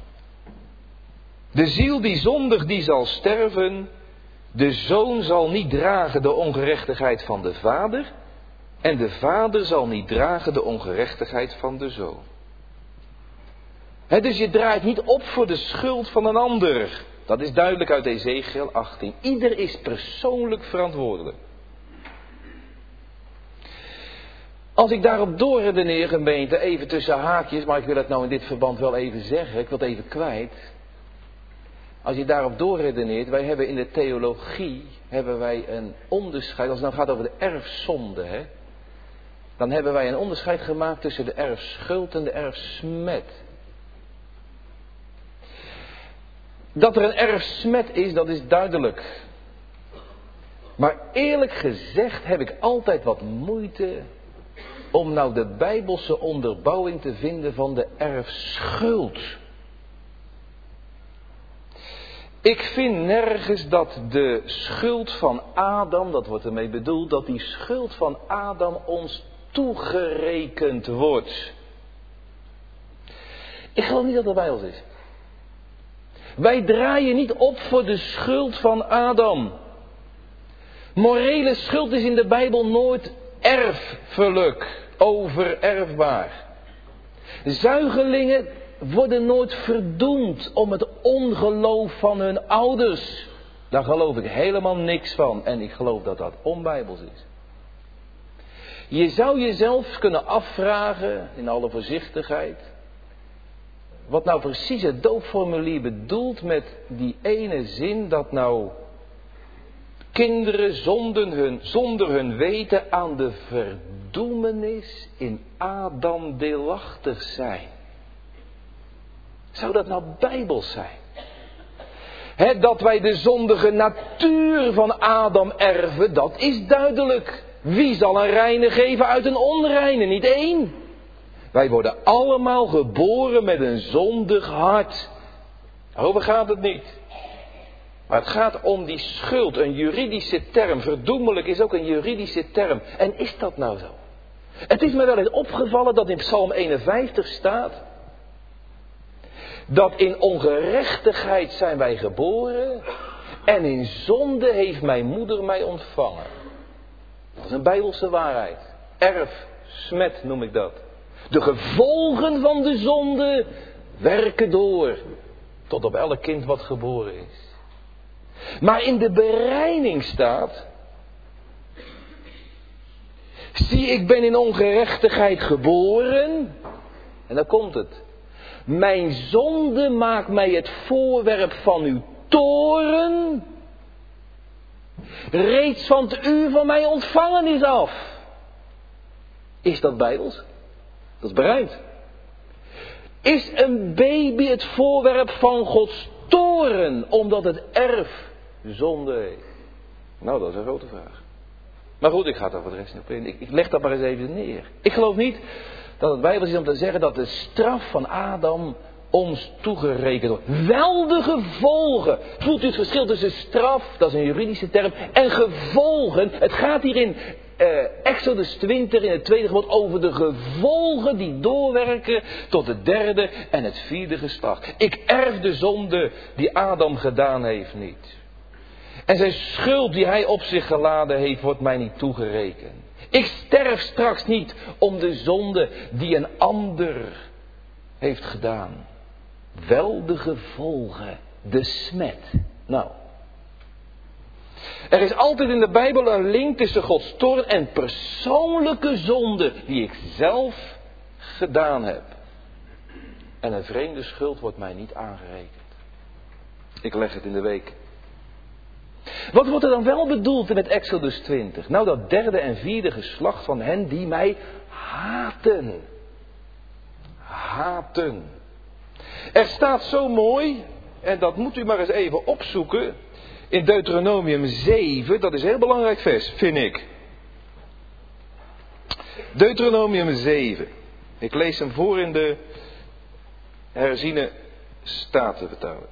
de ziel die zondigt, die zal sterven. De zoon zal niet dragen de ongerechtigheid van de vader. En de vader zal niet dragen de ongerechtigheid van de zoon. Dus je draait niet op voor de schuld van een ander. Dat is duidelijk uit Ezechiel 18. Ieder is persoonlijk verantwoordelijk. Als ik daarop doorredeneer, gemeente, even tussen haakjes, maar ik wil het nou in dit verband wel even zeggen, ik wil het even kwijt. Als je daarop doorredeneert, wij hebben in de theologie een onderscheid, als het nou gaat over de erfzonde, dan hebben wij een onderscheid gemaakt tussen de erfschuld en de erfsmet. Dat er een erfsmet is, dat is duidelijk. Maar eerlijk gezegd heb ik altijd wat moeite om nou de bijbelse onderbouwing te vinden van de erfschuld. Ik vind nergens dat de schuld van Adam, dat wordt ermee bedoeld, dat die schuld van Adam ons toegerekend wordt. Ik geloof niet dat dat bij ons is. Wij draaien niet op voor de schuld van Adam. Morele schuld is in de Bijbel nooit erfelijk, overerfbaar. Zuigelingen worden nooit verdoemd om het ongeloof van hun ouders. Daar geloof ik helemaal niks van en ik geloof dat dat onbijbels is. Je zou jezelf kunnen afvragen, in alle voorzichtigheid, wat nou precies het doopformulier bedoelt met die ene zin dat nou kinderen zonder hun weten aan de verdoemenis in Adam deelachtig zijn. Zou dat nou bijbels zijn? Dat wij de zondige natuur van Adam erven, dat is duidelijk. Wie zal een reine geven uit een onreine? Niet één. Wij worden allemaal geboren met een zondig hart. Daarover gaat het niet. Maar het gaat om die schuld, een juridische term. Verdoemelijk is ook een juridische term. En is dat nou zo? Het is me wel eens opgevallen dat in Psalm 51 staat dat in ongerechtigheid zijn wij geboren en in zonde heeft mijn moeder mij ontvangen. Dat is een bijbelse waarheid. Erfsmet noem ik dat. De gevolgen van de zonde werken door tot op elk kind wat geboren is. Maar in de bereining staat: zie, ik ben in ongerechtigheid geboren. En dan komt het. Mijn zonde maakt mij het voorwerp van uw toorn. Reeds van het uur van mijn ontvangenis af. Is dat bijbels? Dat is bereid. Is een baby het voorwerp van Gods toorn, omdat het erf zonde heeft? Nou, dat is een grote vraag. Maar goed, ik ga daar voor de rest niet op in. Ik leg dat maar eens even neer. Ik geloof niet dat het bijbels is om te zeggen dat de straf van Adam ons toegerekend wordt. Wel de gevolgen. Voelt u het verschil tussen straf, dat is een juridische term, en gevolgen? Het gaat hier in Exodus 20 in het tweede gebod over de gevolgen die doorwerken tot het derde en het vierde geslacht. Ik erf de zonde die Adam gedaan heeft niet. En zijn schuld die hij op zich geladen heeft, wordt mij niet toegerekend. Ik sterf straks niet om de zonde die een ander heeft gedaan. Wel de gevolgen, de smet. Nou, Er is altijd in de Bijbel een link tussen Gods toorn en persoonlijke zonde die ik zelf gedaan heb. En een vreemde schuld wordt mij niet aangerekend. Ik leg het in de week. Wat wordt er dan wel bedoeld met Exodus 20? Nou, dat derde en vierde geslacht van hen die mij haten. Haten. Er staat zo mooi, en dat moet u maar eens even opzoeken, in Deuteronomium 7, dat is een heel belangrijk vers, vind ik. Deuteronomium 7. Ik lees hem voor in de herziene statenvertaling.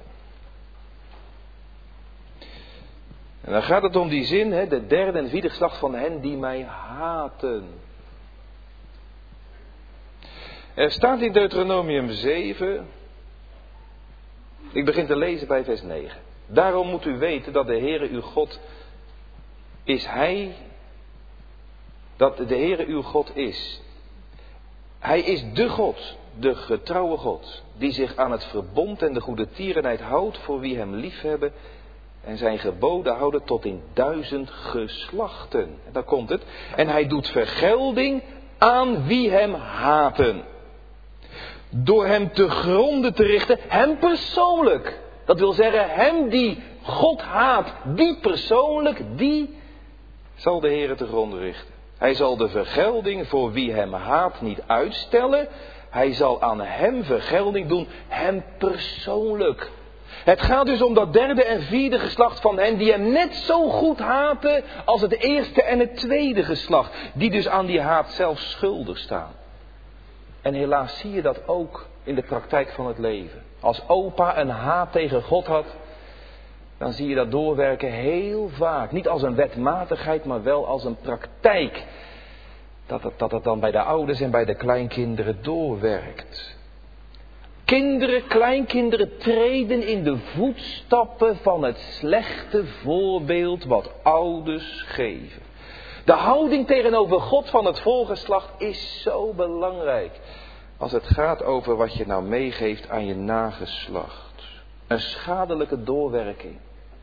En dan gaat het om die zin, de derde en vierde geslacht van hen die mij haten. Er staat in Deuteronomium 7, ik begin te lezen bij vers 9. Daarom moet u weten dat de Heere uw God is Hij, dat de Heere uw God is. Hij is de God, de getrouwe God, die zich aan het verbond en de goede tierenheid houdt voor wie hem liefhebben en zijn geboden houden tot in 1000 geslachten. En daar komt het. En hij doet vergelding aan wie hem haten. Door hem te gronde te richten, hem persoonlijk. Dat wil zeggen, hem die God haat, die persoonlijk, die zal de Heere te gronde richten. Hij zal de vergelding voor wie hem haat niet uitstellen. Hij zal aan hem vergelding doen, hem persoonlijk. Het gaat dus om dat derde en vierde geslacht van hen die hem net zo goed haten als het eerste en het tweede geslacht. Die dus aan die haat zelf schuldig staan. En helaas zie je dat ook in de praktijk van het leven. Als opa een haat tegen God had, dan zie je dat doorwerken heel vaak. Niet als een wetmatigheid, maar wel als een praktijk. Dat het dan bij de ouders en bij de kleinkinderen doorwerkt. Kleinkinderen treden in de voetstappen van het slechte voorbeeld wat ouders geven. De houding tegenover God van het voorgeslacht is zo belangrijk. Als het gaat over wat je nou meegeeft aan je nageslacht. Een schadelijke doorwerking.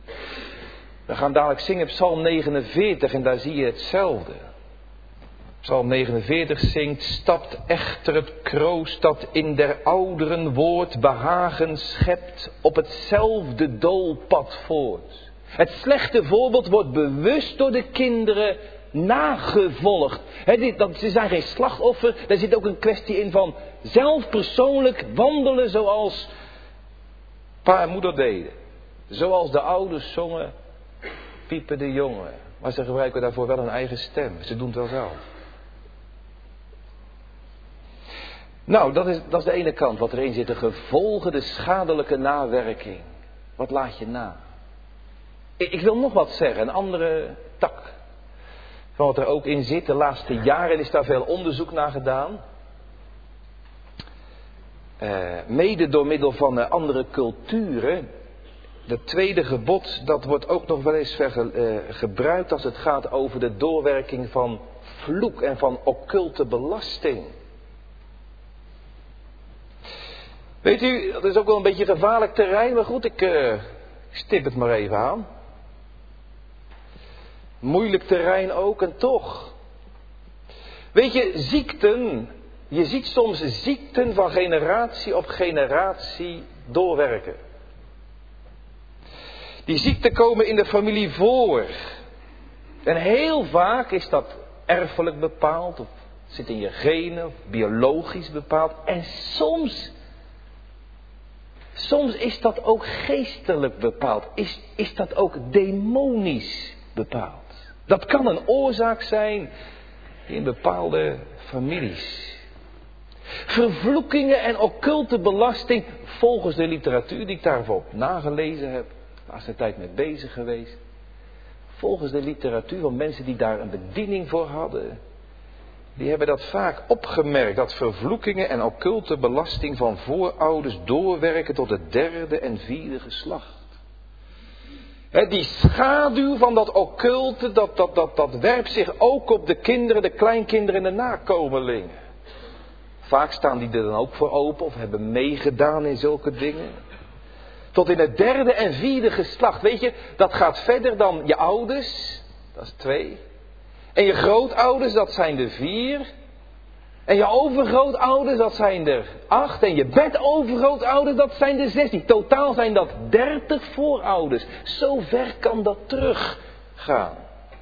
We gaan dadelijk zingen Psalm 49 en daar zie je hetzelfde. Psalm 49 zingt, stapt echter het kroost dat in der ouderen woord behagen schept op hetzelfde doolpad voort. Het slechte voorbeeld wordt bewust door de kinderen nagevolgd. Ze zijn geen slachtoffer, daar zit ook een kwestie in van zelf persoonlijk wandelen zoals pa en moeder deden. Zoals de ouders zongen, piepen de jongen. Maar ze gebruiken daarvoor wel een eigen stem, ze doen het wel zelf. Nou, dat is de ene kant wat erin zit. De gevolgen, de schadelijke nawerking. Wat laat je na? Ik wil nog wat zeggen, een andere tak. Van wat er ook in zit. De laatste jaren is daar veel onderzoek naar gedaan. Mede door middel van andere culturen. Het tweede gebod, dat wordt ook nog wel eens gebruikt als het gaat over de doorwerking van vloek en van occulte belasting. Weet u, dat is ook wel een beetje gevaarlijk terrein, maar goed, ik stip het maar even aan. Moeilijk terrein ook en toch. Weet je, ziekten, je ziet soms ziekten van generatie op generatie doorwerken. Die ziekten komen in de familie voor. En heel vaak is dat erfelijk bepaald, of zit in je genen, of biologisch bepaald. En soms is dat ook geestelijk bepaald. Is dat ook demonisch bepaald. Dat kan een oorzaak zijn in bepaalde families. Vervloekingen en occulte belasting, volgens de literatuur die ik daarvoor nagelezen heb, daar is een tijd mee bezig geweest. Volgens de literatuur van mensen die daar een bediening voor hadden, die hebben dat vaak opgemerkt, dat vervloekingen en occulte belasting van voorouders doorwerken tot het derde en vierde geslacht. Die schaduw van dat occulte, dat werpt zich ook op de kinderen, de kleinkinderen en de nakomelingen. Vaak staan die er dan ook voor open of hebben meegedaan in zulke dingen. Tot in het 3e en 4e geslacht. Weet je, dat gaat verder dan je ouders. Dat is 2. En je grootouders, dat zijn er 4. En je overgrootouders, dat zijn er 8. En je bedovergrootouders, dat zijn er 16. Totaal zijn dat 30 voorouders. Zo ver kan dat teruggaan.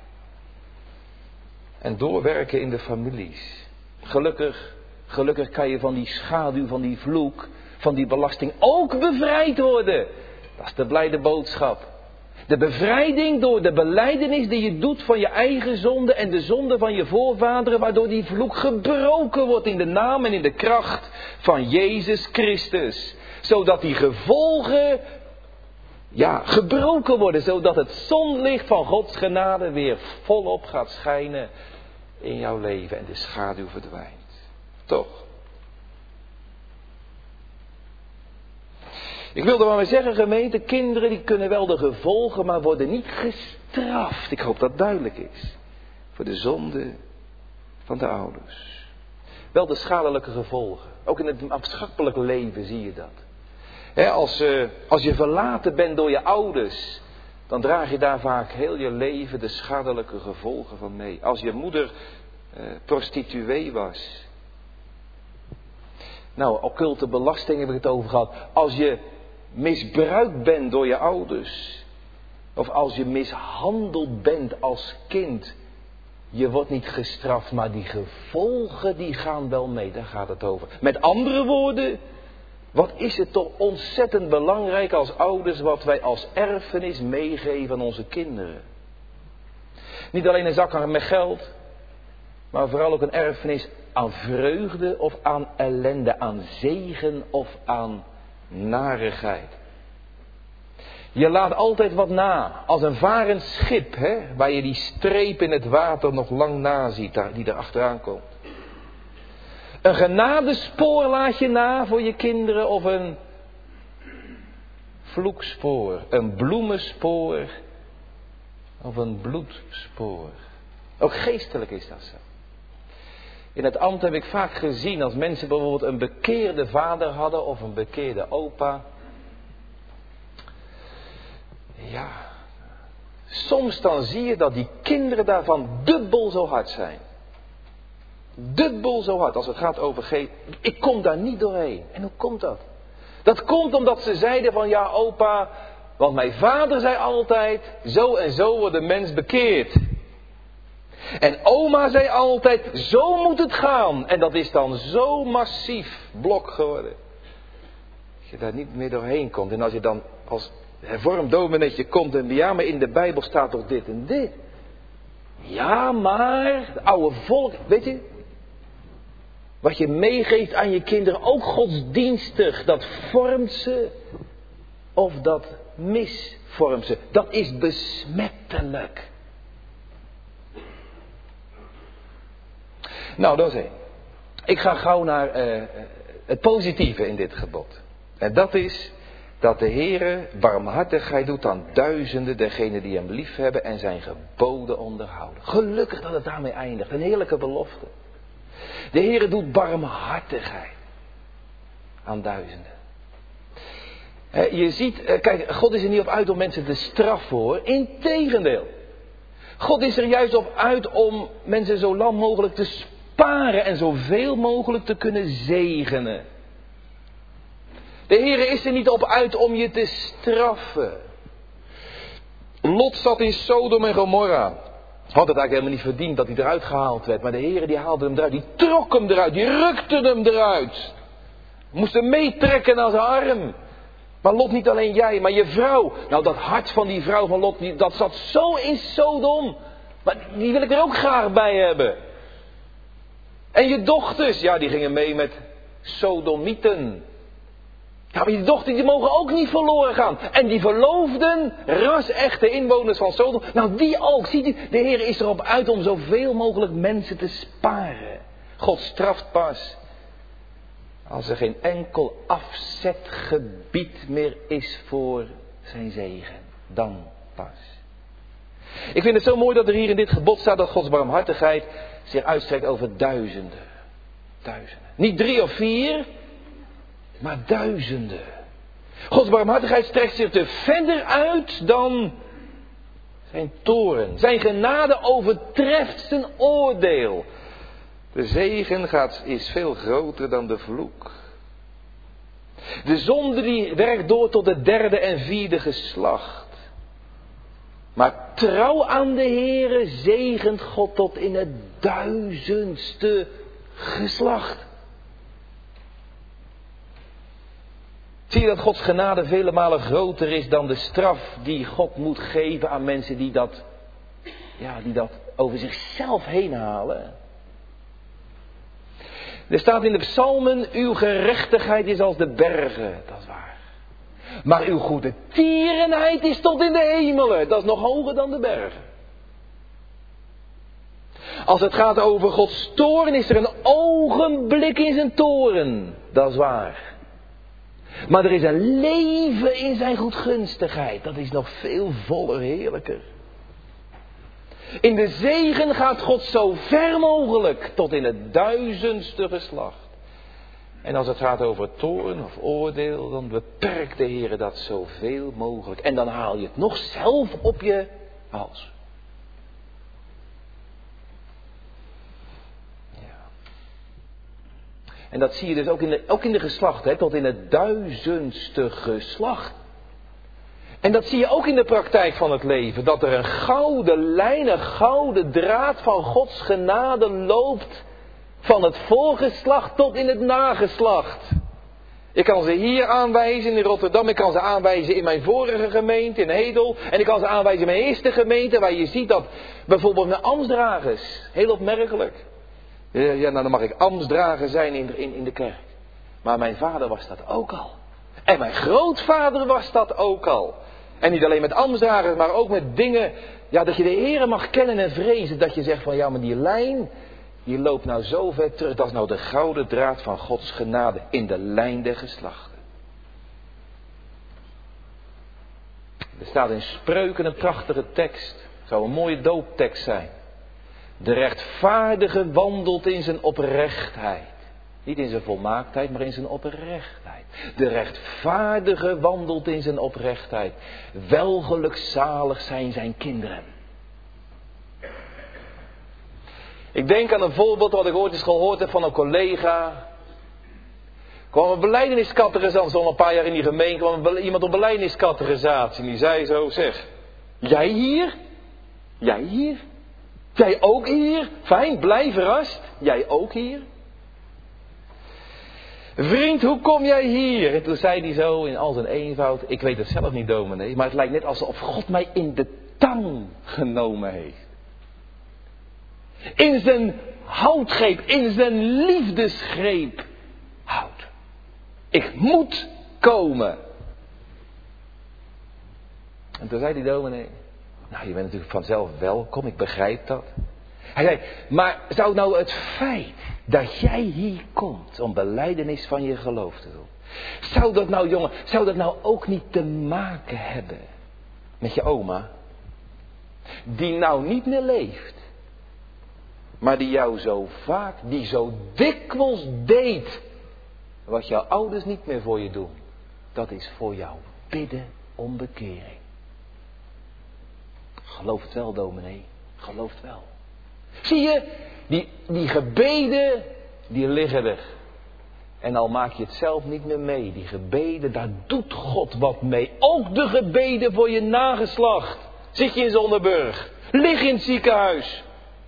En doorwerken in de families. Gelukkig kan je van die schaduw, van die vloek, van die belasting ook bevrijd worden. Dat is de blijde boodschap. De bevrijding door de belijdenis die je doet van je eigen zonde en de zonde van je voorvaderen, waardoor die vloek gebroken wordt in de naam en in de kracht van Jezus Christus. Zodat die gevolgen, gebroken worden, zodat het zonlicht van Gods genade weer volop gaat schijnen in jouw leven en de schaduw verdwijnt. Toch? Ik wilde maar zeggen, gemeente, kinderen die kunnen wel de gevolgen, maar worden niet gestraft. Ik hoop dat duidelijk is. Voor de zonde van de ouders. Wel de schadelijke gevolgen. Ook in het maatschappelijk leven zie je dat. Als je verlaten bent door je ouders, dan draag je daar vaak heel je leven de schadelijke gevolgen van mee. Als je moeder prostituee was. Nou, occulte belasting heb ik het over gehad. Als je misbruikt bent door je ouders. Of als je mishandeld bent als kind. Je wordt niet gestraft, maar die gevolgen die gaan wel mee. Daar gaat het over. Met andere woorden, wat is het toch ontzettend belangrijk als ouders wat wij als erfenis meegeven aan onze kinderen. Niet alleen een zak met geld, maar vooral ook een erfenis aan vreugde of aan ellende, aan zegen of aan narigheid. Je laat altijd wat na, als een varend schip, waar je die streep in het water nog lang naziet, die er achteraan komt. Een genadespoor laat je na voor je kinderen of een vloekspoor, een bloemenspoor of een bloedspoor. Ook geestelijk is dat zo. In het ambt heb ik vaak gezien als mensen bijvoorbeeld een bekeerde vader hadden of een bekeerde opa. Ja, soms dan zie je dat die kinderen daarvan dubbel zo hard zijn. Dubbel zo hard als het gaat over geven. Ik kom daar niet doorheen. En hoe komt dat? Dat komt omdat ze zeiden van ja opa, want mijn vader zei altijd, zo en zo wordt de mens bekeerd. En oma zei altijd, zo moet het gaan. En dat is dan zo massief blok geworden. Als je daar niet meer doorheen komt. En als je dan als hervormd dominee komt en ja, maar in de Bijbel staat toch dit en dit. Ja, maar het oude volk, weet je. Wat je meegeeft aan je kinderen, ook godsdienstig, dat vormt ze of dat misvormt ze. Dat is besmettelijk. Nou, dat is één. Ik ga gauw naar het positieve in dit gebod. En dat is dat de Heere barmhartigheid doet aan duizenden degenen die hem lief hebben en zijn geboden onderhouden. Gelukkig dat het daarmee eindigt. Een heerlijke belofte. De Heere doet barmhartigheid aan duizenden. Je ziet, kijk, God is er niet op uit om mensen te straffen hoor. Integendeel. God is er juist op uit om mensen zo lang mogelijk te sparen en zoveel mogelijk te kunnen zegenen. De Heere is er niet op uit om je te straffen. Lot zat in Sodom en Gomorra. Had het eigenlijk helemaal niet verdiend dat hij eruit gehaald werd. Maar de Heere die haalde hem eruit. Die trok hem eruit. Die rukte hem eruit. Moest hem meetrekken aan zijn arm. Maar Lot, niet alleen jij, maar je vrouw. Nou, dat hart van die vrouw van Lot, dat zat zo in Sodom. Maar die wil ik er ook graag bij hebben. En je dochters, ja, die gingen mee met Sodomieten. Ja, maar die dochters, die mogen ook niet verloren gaan. En die verloofden, ras-echte inwoners van Sodom. Nou, die ook. Ziet u, de Heer is erop uit om zoveel mogelijk mensen te sparen. God straft pas als er geen enkel afzetgebied meer is voor zijn zegen. Dan pas. Ik vind het zo mooi dat er hier in dit gebod staat dat Gods barmhartigheid zich uitstrekt over duizenden. Duizenden. Niet 3 of 4, maar duizenden. Gods barmhartigheid strekt zich er verder uit dan zijn toorn. Zijn genade overtreft zijn oordeel. De zegen is veel groter dan de vloek. De zonde die werkt door tot het 3e en 4e geslacht. Maar trouw aan de Heere zegent God tot in het 1000ste geslacht. Zie je dat Gods genade vele malen groter is dan de straf die God moet geven aan mensen die dat over zichzelf heen halen. Er staat in de psalmen, uw gerechtigheid is als de bergen, dat is waar. Maar uw goede tierenheid is tot in de hemelen, dat is nog hoger dan de bergen. Als het gaat over Gods toorn, is er een ogenblik in zijn toorn, dat is waar. Maar er is een leven in zijn goedgunstigheid, dat is nog veel voller, heerlijker. In de zegen gaat God zo ver mogelijk tot in het 1000ste geslacht. En als het gaat over toorn of oordeel, dan beperkt de Heer dat zoveel mogelijk. En dan haal je het nog zelf op je hals. Ja. En dat zie je dus ook in de geslachten, tot in het 1000ste geslacht. En dat zie je ook in de praktijk van het leven. Dat er een gouden lijn, een gouden draad van Gods genade loopt. Van het voorgeslacht tot in het nageslacht. Ik kan ze hier aanwijzen in Rotterdam. Ik kan ze aanwijzen in mijn vorige gemeente in Hedel. En ik kan ze aanwijzen in mijn eerste gemeente. Waar je ziet dat bijvoorbeeld met ambtsdragers. Heel opmerkelijk. Ja, nou dan mag ik ambtsdrager zijn in de kerk. Maar mijn vader was dat ook al. En mijn grootvader was dat ook al. En niet alleen met ambtsdragers, maar ook met dingen. Ja, dat je de Heere mag kennen en vrezen. Dat je zegt van ja, maar die lijn, die loopt nou zo ver terug. Dat is nou de gouden draad van Gods genade in de lijn der geslachten. Er staat in Spreuken een prachtige tekst. Het zou een mooie dooptekst zijn. De rechtvaardige wandelt in zijn oprechtheid. Niet in zijn volmaaktheid, maar in zijn oprechtheid. De rechtvaardige wandelt in zijn oprechtheid. Welgelukzalig zijn zijn kinderen. Ik denk aan een voorbeeld wat ik ooit eens gehoord heb van een collega. Er kwam een belijdeniscatechisatie al een paar jaar in die gemeente. Kwam iemand op belijdeniscatechisatie en die zei zo, zeg. Jij hier? Jij hier? Jij ook hier? Fijn, blij verrast. Jij ook hier? Vriend, hoe kom jij hier? En toen zei hij zo in al zijn eenvoud. Ik weet het zelf niet, dominee. Maar het lijkt net alsof God mij in de tang genomen heeft. In zijn houtgreep, in zijn liefdesgreep houdt. Ik moet komen. En toen zei die dominee. Nou, je bent natuurlijk vanzelf welkom, ik begrijp dat. Hij zei, maar zou nou het feit dat jij hier komt om belijdenis van je geloof te doen. Zou dat nou, jongen, zou dat nou ook niet te maken hebben met je oma? Die nou niet meer leeft. Maar die jou zo vaak, die zo dikwijls deed. Wat jouw ouders niet meer voor je doen. Dat is voor jou bidden om bekering. Geloof het wel, dominee. Geloof het wel. Zie je, die gebeden, die liggen er. En al maak je het zelf niet meer mee. Die gebeden, daar doet God wat mee. Ook de gebeden voor je nageslacht. Zit je in Zonneburg. Lig in het ziekenhuis.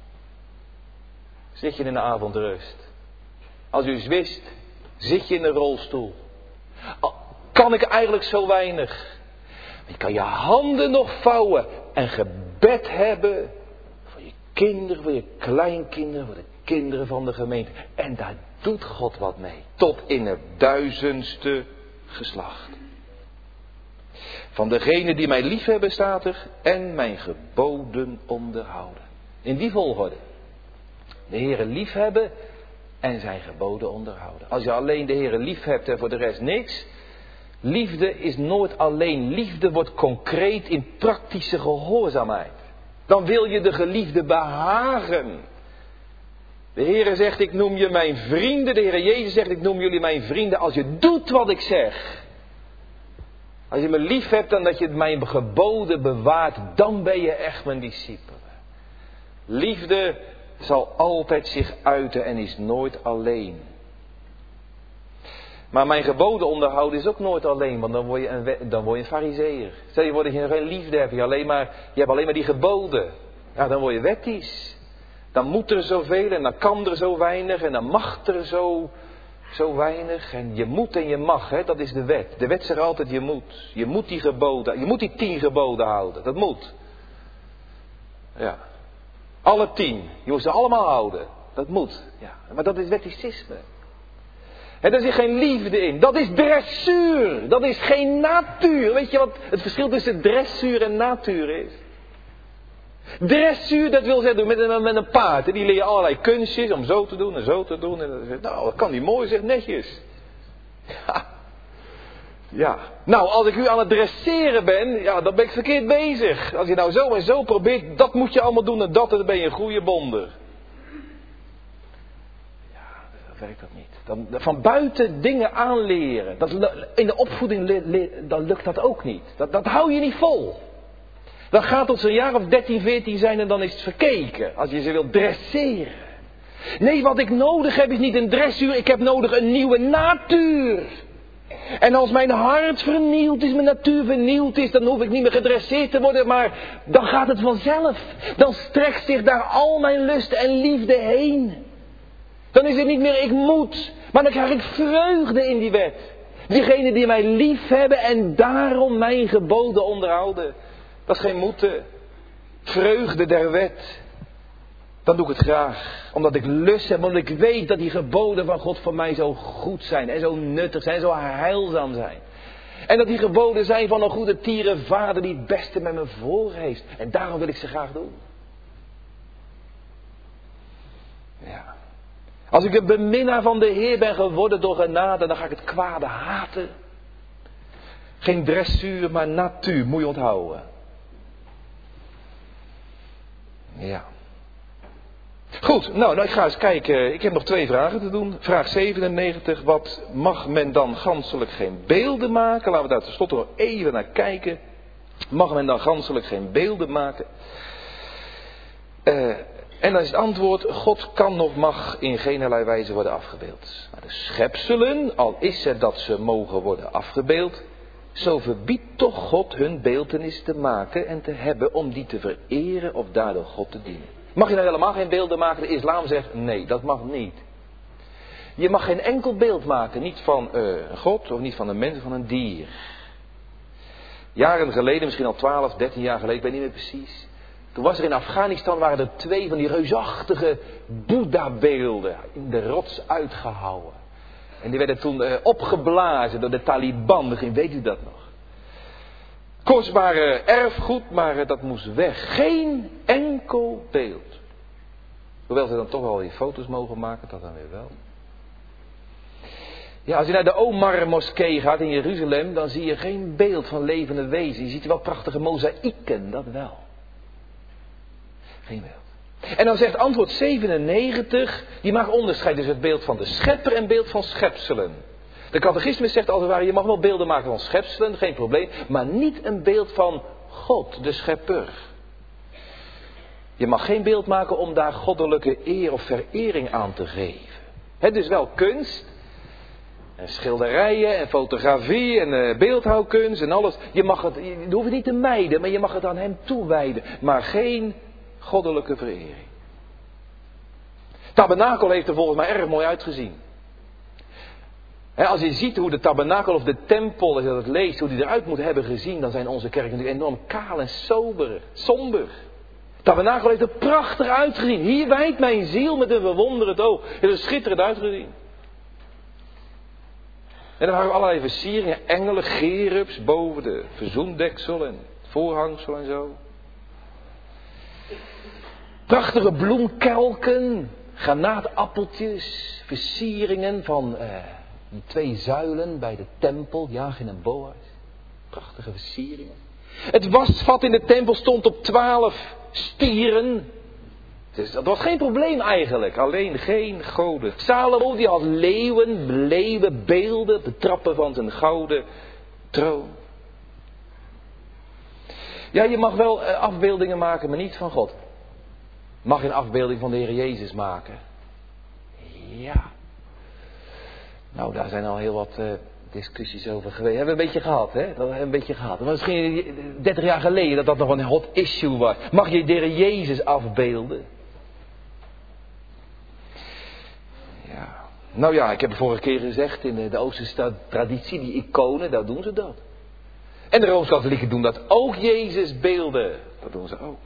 Zit je in de avondrust. Als u eens wist, zit je in een rolstoel. Kan ik eigenlijk zo weinig. Je kan je handen nog vouwen en gebed hebben voor je kinderen, voor je kleinkinderen, voor de kinderen van de gemeente. En daar doet God wat mee. Tot in het 1000ste geslacht. Van degenen die mij liefhebben staat er en mijn geboden onderhouden. In die volgorde. De Heere liefhebben en zijn geboden onderhouden. Als je alleen de Heere liefhebt en voor de rest niks. Liefde is nooit alleen. Liefde wordt concreet in praktische gehoorzaamheid. Dan wil je de geliefde behagen. De Heere zegt, ik noem je mijn vrienden. De Heere Jezus zegt, ik noem jullie mijn vrienden als je doet wat ik zeg. Als je me lief hebt en dat je mijn geboden bewaart, dan ben je echt mijn discipelen. Liefde zal altijd zich uiten en is nooit alleen. Maar mijn geboden onderhouden is ook nooit alleen, want dan word je een farizeeër. Stel je voor dat je geen liefde hebt, je hebt alleen maar die geboden. Ja, dan word je wettisch. Dan moet er zoveel en dan kan er zo weinig en dan mag er zo weinig. En je moet en je mag, hè, dat is de wet. De wet zegt altijd je moet. Je moet die geboden, je moet die 10 geboden houden. Dat moet. Ja. Alle 10. Je moet ze allemaal houden. Dat moet. Ja. Maar dat is wetticisme. En daar zit geen liefde in. Dat is dressuur. Dat is geen natuur. Weet je wat het verschil tussen dressuur en natuur is? Dressuur, dat wil zeggen met een paard. Die leer je allerlei kunstjes om zo te doen en zo te doen. En dan zeg je, nou, dat kan niet mooi, zeg netjes. Ja. Nou, als ik u aan het dresseren ben, ja, dan ben ik verkeerd bezig. Als je nou zo en zo probeert, dat moet je allemaal doen en dat, dan ben je een goede bonder. Ja, dat werkt dat niet. Van buiten dingen aanleren. In de opvoeding dan lukt dat ook niet. Dat hou je niet vol. Dat gaat tot zo'n jaar of 13, 14 zijn en dan is het verkeken. Als je ze wilt dresseren. Nee, wat ik nodig heb is niet een dressuur. Ik heb nodig een nieuwe natuur. En als mijn hart vernieuwd is, mijn natuur vernieuwd is, dan hoef ik niet meer gedresseerd te worden, maar dan gaat het vanzelf. Dan strekt zich daar al mijn lust en liefde heen. Dan is het niet meer ik moet, maar dan krijg ik vreugde in die wet. Diegenen die mij lief hebben en daarom mijn geboden onderhouden. Dat is geen moeten. Vreugde der wet. Dan doe ik het graag. Omdat ik lust heb, omdat ik weet dat die geboden van God voor mij zo goed zijn. En zo nuttig zijn, zo heilzaam zijn. En dat die geboden zijn van een goede tierenvader die het beste met me voor heeft. En daarom wil ik ze graag doen. Ja. Als ik een beminnaar van de Heer ben geworden door genade, dan ga ik het kwade haten. Geen dressuur, maar natuur, moet je onthouden. Ja. Goed, nou ik ga eens kijken. Ik heb nog 2 vragen te doen. Vraag 97. Wat mag men dan ganselijk geen beelden maken? Laten we daar tenslotte nog even naar kijken. Mag men dan ganselijk geen beelden maken? En dan is het antwoord, God kan nog mag in geenerlei wijze worden afgebeeld. Maar de schepselen, al is het dat ze mogen worden afgebeeld, zo verbiedt toch God hun beeltenis te maken en te hebben om die te vereren of daardoor God te dienen. Mag je nou helemaal geen beelden maken? De islam zegt nee, dat mag niet. Je mag geen enkel beeld maken, niet van een God of niet van een mens of van een dier. Jaren geleden, misschien al 12, 13 jaar geleden, ik weet niet meer precies. Toen was er in Afghanistan, waren er 2 van die reusachtige Boeddha-beelden in de rots uitgehouwen. En die werden toen opgeblazen door de Taliban, misschien weet u dat nog. Kostbare erfgoed, maar dat moest weg. Geen enkel beeld. Hoewel ze dan toch wel weer foto's mogen maken, dat dan weer wel. Ja, als je naar de Omar-moskee gaat in Jeruzalem, dan zie je geen beeld van levende wezen. Je ziet wel prachtige mozaïeken, dat wel. Geen beeld. En dan zegt antwoord 97, je mag onderscheid tussen het beeld van de schepper en het beeld van schepselen. De catechismus zegt als het ware, je mag wel beelden maken van schepselen, geen probleem, maar niet een beeld van God, de schepper. Je mag geen beeld maken om daar goddelijke eer of verering aan te geven. Het is wel kunst, en schilderijen en fotografie en beeldhouwkunst en alles. Je hoeft het niet te mijden, maar je mag het aan hem toewijden, maar geen goddelijke verering. Tabernakel heeft er volgens mij erg mooi uitgezien. Als je ziet hoe de tabernakel of de tempel, als je dat leest, hoe die eruit moet hebben gezien, dan zijn onze kerken natuurlijk enorm kaal en somber. Tabernakel heeft er prachtig uitgezien. Hier wijdt mijn ziel met een verwonderend oog. Het heeft er schitterend uitgezien. En dan waren allerlei versieringen, engelen, gerubs boven de verzoendeksel en het voorhangsel en zo. Prachtige bloemkelken, granaatappeltjes, versieringen van die 2 zuilen bij de tempel, Jachin en Boas. Prachtige versieringen. Het wasvat in de tempel stond op 12 stieren. Dus dat was geen probleem eigenlijk, alleen geen goden. Salomo die had leeuwen beelden op de trappen van zijn gouden troon. Ja, je mag wel afbeeldingen maken, maar niet van God. Mag je een afbeelding van de Heer Jezus maken? Ja. Nou, daar zijn al heel wat discussies over geweest. Hebben we een beetje gehad, hè? Dat hebben we een beetje gehad. Maar misschien 30 jaar geleden dat nog een hot issue was. Mag je de Heer Jezus afbeelden? Ja. Nou ja, ik heb de vorige keer gezegd, in de Oosterse traditie, die iconen, daar doen ze dat. En de Rooms-Katholieken doen dat ook, Jezus beelden. Dat doen ze ook.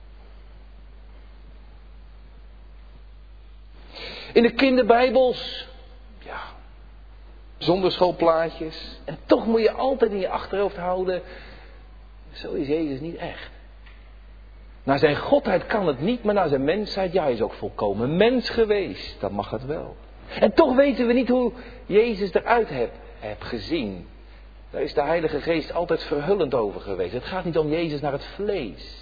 In de kinderbijbels, ja, zonderschoolplaatjes. En toch moet je altijd in je achterhoofd houden, zo is Jezus niet echt. Naar zijn godheid kan het niet, maar naar zijn mensheid, ja, hij is ook volkomen mens geweest. Dat mag het wel. En toch weten we niet hoe Jezus eruit hebt gezien. Daar is de Heilige Geest altijd verhullend over geweest. Het gaat niet om Jezus naar het vlees.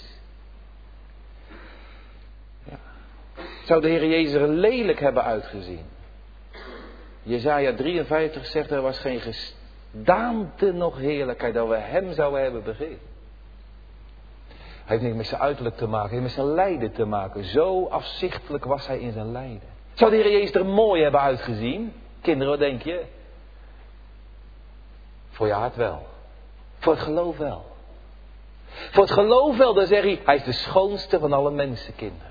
Ja. Zou de Heer Jezus er lelijk hebben uitgezien? Jesaja 53 zegt, er was geen gestaante nog heerlijkheid dat we hem zouden hebben begrepen. Hij heeft niks met zijn uiterlijk te maken, hij heeft met zijn lijden te maken. Zo afzichtelijk was hij in zijn lijden. Zou de Heer Jezus er mooi hebben uitgezien? Kinderen, wat denk je? Voor je hart wel. Voor het geloof wel. Voor het geloof wel, dan zeg hij is de schoonste van alle mensenkinderen.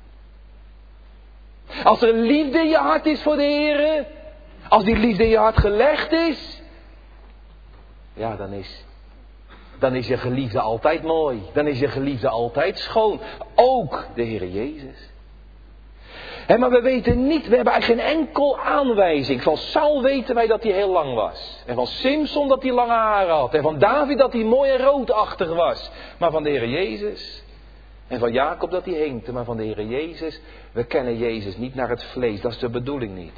Als er liefde in je hart is voor de Heer, als die liefde in je hart gelegd is, ja, dan is je geliefde altijd mooi. Dan is je geliefde altijd schoon. Ook de Heer Jezus. Maar we weten niet, we hebben eigenlijk geen enkel aanwijzing. Van Saul weten wij dat hij heel lang was. En van Simson dat hij lange haren had. En van David dat hij mooi en roodachtig was. Maar van de Heer Jezus. En van Jacob dat hij hinkte. Maar van de Heer Jezus, we kennen Jezus niet naar het vlees. Dat is de bedoeling niet.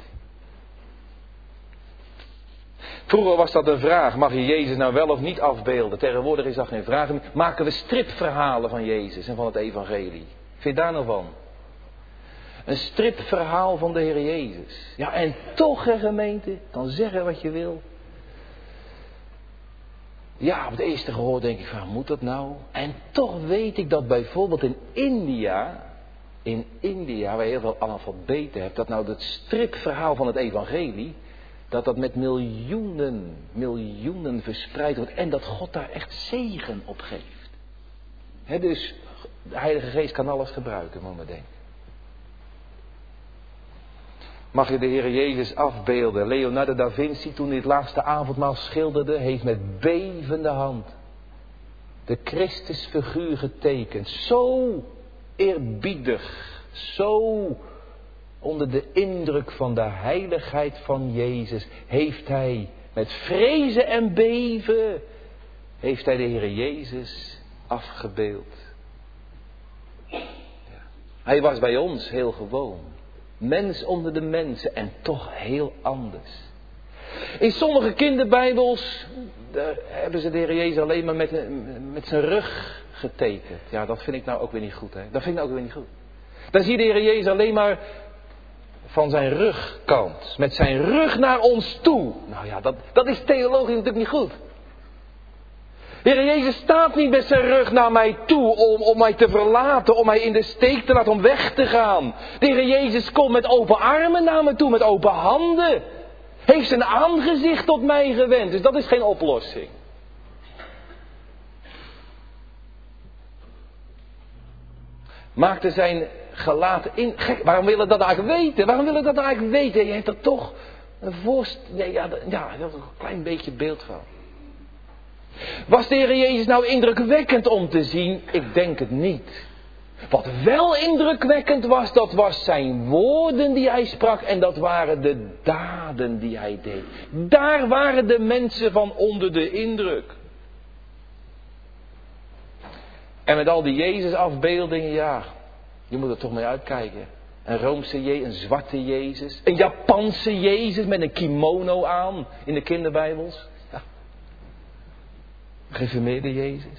Vroeger was dat een vraag. Mag je Jezus nou wel of niet afbeelden? Tegenwoordig is dat geen vraag. Maken we stripverhalen van Jezus en van het evangelie. Vind je daar nou van? Een stripverhaal van de Heer Jezus. Ja, en toch, hè, gemeente, kan zeggen wat je wil. Ja, op het eerste gehoor denk ik van, moet dat nou? En toch weet ik dat bijvoorbeeld in India, waar je heel veel analfabeten hebt, dat nou het stripverhaal van het evangelie, dat met miljoenen verspreid wordt en dat God daar echt zegen op geeft. Dus de Heilige Geest kan alles gebruiken, moet men denken. Mag je de Heer Jezus afbeelden? Leonardo da Vinci, toen hij het laatste avondmaal schilderde, heeft met bevende hand de Christusfiguur getekend. Zo eerbiedig, zo onder de indruk van de heiligheid van Jezus, heeft hij met vrezen en beven, heeft hij de Heer Jezus afgebeeld. Ja. Hij was bij ons heel gewoon. Mens onder de mensen en toch heel anders. In sommige kinderbijbels daar hebben ze de Heer Jezus alleen maar met zijn rug getekend. Ja, dat vind ik nou ook weer niet goed. Hè? Dat vind ik nou ook weer niet goed. Dan zie je de Heer Jezus alleen maar van zijn rugkant. Met zijn rug naar ons toe. Nou ja, dat is theologisch natuurlijk niet goed. De Heer Jezus staat niet met zijn rug naar mij toe om mij te verlaten, om mij in de steek te laten, om weg te gaan. De Heer Jezus komt met open armen naar me toe, met open handen. Heeft zijn aangezicht tot mij gewend, dus dat is geen oplossing. Maakte zijn gelaat in... Gek, waarom willen we dat eigenlijk weten? Waarom willen we dat eigenlijk weten? Je hebt er toch een voorstelling... Ja, daar is een klein beetje beeld van. Was de Heer Jezus nou indrukwekkend om te zien? Ik denk het niet. Wat wel indrukwekkend was, dat was zijn woorden die hij sprak en dat waren de daden die hij deed. Daar waren de mensen van onder de indruk. En met al die Jezus-afbeeldingen, ja, je moet er toch mee uitkijken. Een Roomse Jezus, een zwarte Jezus, een Japanse Jezus met een kimono aan in de kinderbijbels. Ja. Gereformeerde Jezus.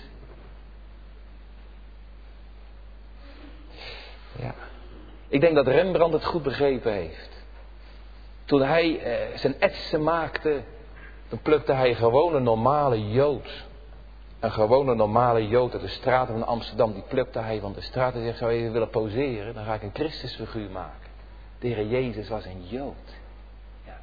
Ja. Ik denk dat Rembrandt het goed begrepen heeft. Toen hij zijn etsen maakte, dan plukte hij gewoon een normale Jood. Een gewone normale Jood uit de straten van Amsterdam, die plukte hij van de straat en zegt, zou je even willen poseren? Dan ga ik een Christusfiguur maken. De Heer Jezus was een Jood. Ja.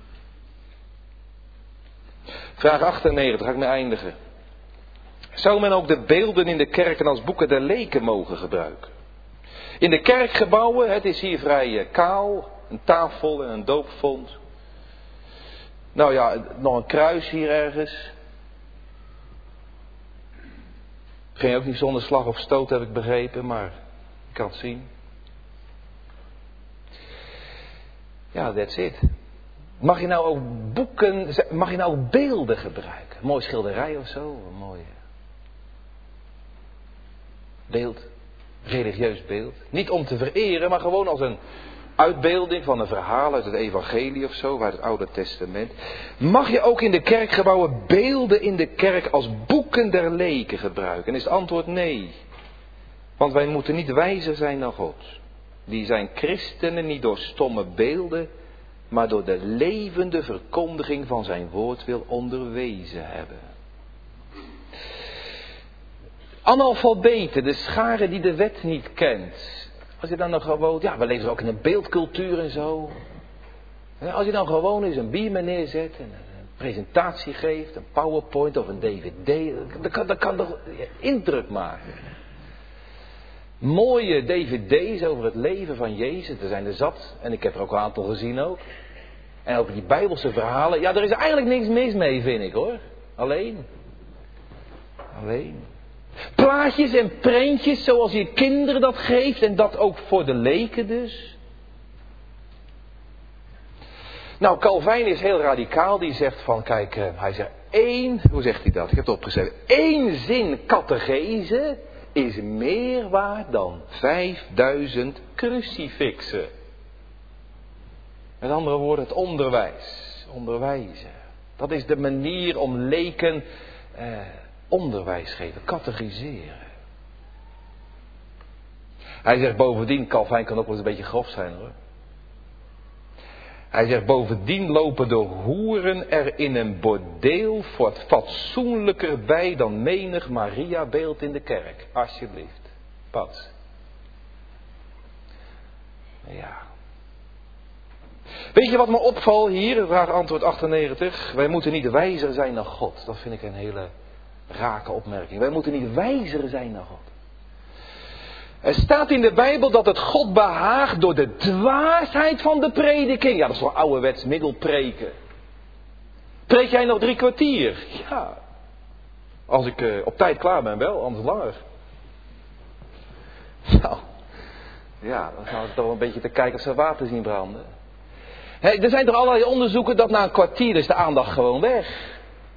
Vraag 98, ga ik mee eindigen. Zou men ook de beelden in de kerken als boeken der leken mogen gebruiken? In de kerkgebouwen, het is hier vrij kaal, een tafel en een doopvont. Nou ja, nog een kruis hier ergens. Ging ook niet zonder slag of stoot, heb ik begrepen, maar ik kan het zien. Ja, that's it. Mag je nou ook beelden gebruiken? Een mooi schilderij of zo, een mooi beeld, religieus beeld. Niet om te vereren, maar gewoon als een uitbeelding van een verhaal uit het evangelie of zo, uit het Oude Testament. Mag je ook in de kerkgebouwen beelden in de kerk als boeken der leken gebruiken? En is het antwoord nee. Want wij moeten niet wijzer zijn dan God. Die zijn christenen niet door stomme beelden, maar door de levende verkondiging van zijn woord wil onderwezen hebben. Analfabeten, de schare die de wet niet kent. Als je dan nog gewoon, ja, we leven ook in een beeldcultuur en zo. Als je dan gewoon eens een biermen neerzet en een presentatie geeft, een PowerPoint of een DVD, dat kan toch indruk maken. Mooie DVD's over het leven van Jezus, er zijn er zat. En ik heb er ook een aantal gezien ook. En ook die Bijbelse verhalen. Ja, er is eigenlijk niks mis mee, vind ik hoor. Alleen. Plaatjes en prentjes zoals je kinderen dat geeft. En dat ook voor de leken dus. Nou, Calvijn is heel radicaal. Die zegt van, kijk, hij zegt hoe zegt hij dat? Ik heb het opgeschreven. 1 zin catechese is meer waard dan 5000 crucifixen. Met andere woorden, het onderwijzen. Dat is de manier om leken onderwijs geven, catechiseren. Hij zegt bovendien, Calvijn kan ook wel eens een beetje grof zijn hoor. Hij zegt bovendien lopen de hoeren er in een bordeel fatsoenlijker bij dan menig Maria-beeld in de kerk. Alsjeblieft. Pas. Ja. Weet je wat me opvalt hier? Vraag antwoord 98. Wij moeten niet wijzer zijn dan God. Dat vind ik een hele rake opmerking. Wij moeten niet wijzer zijn dan God. Er staat in de Bijbel dat het God behaagt door de dwaasheid van de prediking. Ja, dat is wel ouderwets middelpreken. Preek jij nog 3 kwartier? Ja. Als ik op tijd klaar ben wel, anders langer. Nou, ja, dan gaan we toch een beetje te kijken of ze water zien branden. Er zijn toch allerlei onderzoeken dat na een kwartier is de aandacht gewoon weg.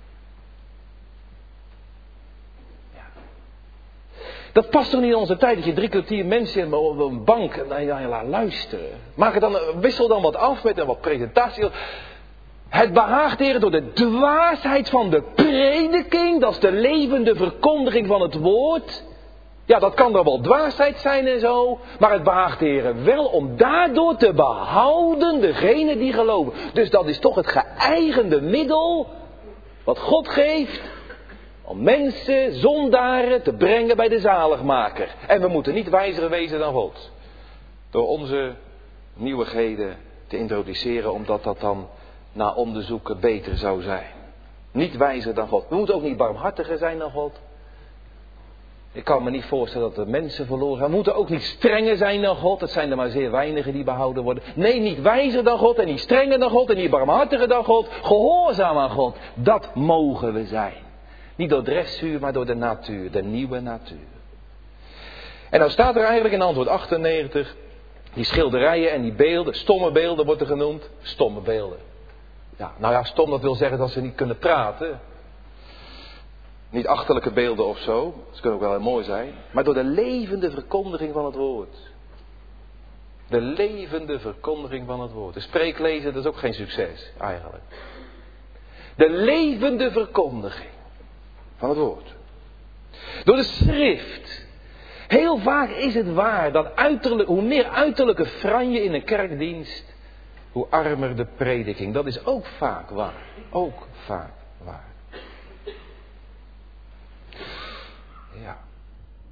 Dat past toch niet in onze tijd, dat je 3 kwartier mensen op een bank en je laat luisteren. Wissel dan wat af met een wat presentatie. Het behaagt Heer door de dwaasheid van de prediking, dat is de levende verkondiging van het woord. Ja, dat kan dan wel dwaasheid zijn en zo, maar het behaagt Heer wel om daardoor te behouden degene die geloven. Dus dat is toch het geëigende middel wat God geeft om mensen, zondaren, te brengen bij de zaligmaker. En we moeten niet wijzer wezen dan God. Door onze nieuwigheden te introduceren, omdat dat dan na onderzoeken beter zou zijn. Niet wijzer dan God. We moeten ook niet barmhartiger zijn dan God. Ik kan me niet voorstellen dat de mensen verloren gaan. We moeten ook niet strenger zijn dan God. Het zijn er maar zeer weinigen die behouden worden. Nee, niet wijzer dan God en niet strenger dan God en niet barmhartiger dan God. Gehoorzaam aan God. Dat mogen we zijn. Niet door dressuur, maar door de natuur. De nieuwe natuur. En nou staat er eigenlijk in antwoord 98. Die schilderijen en die beelden. Stomme beelden wordt er genoemd. Stomme beelden. Ja, nou ja, stom dat wil zeggen dat ze niet kunnen praten. Niet achterlijke beelden of zo. Dat kunnen ook wel heel mooi zijn. Maar door de levende verkondiging van het woord. De levende verkondiging van het woord. De spreeklezen, dat is ook geen succes eigenlijk. De levende verkondiging van het woord. Door de schrift. Heel vaak is het waar dat hoe meer uiterlijke franje in een kerkdienst, hoe armer de prediking. Dat is ook vaak waar. Ook vaak waar.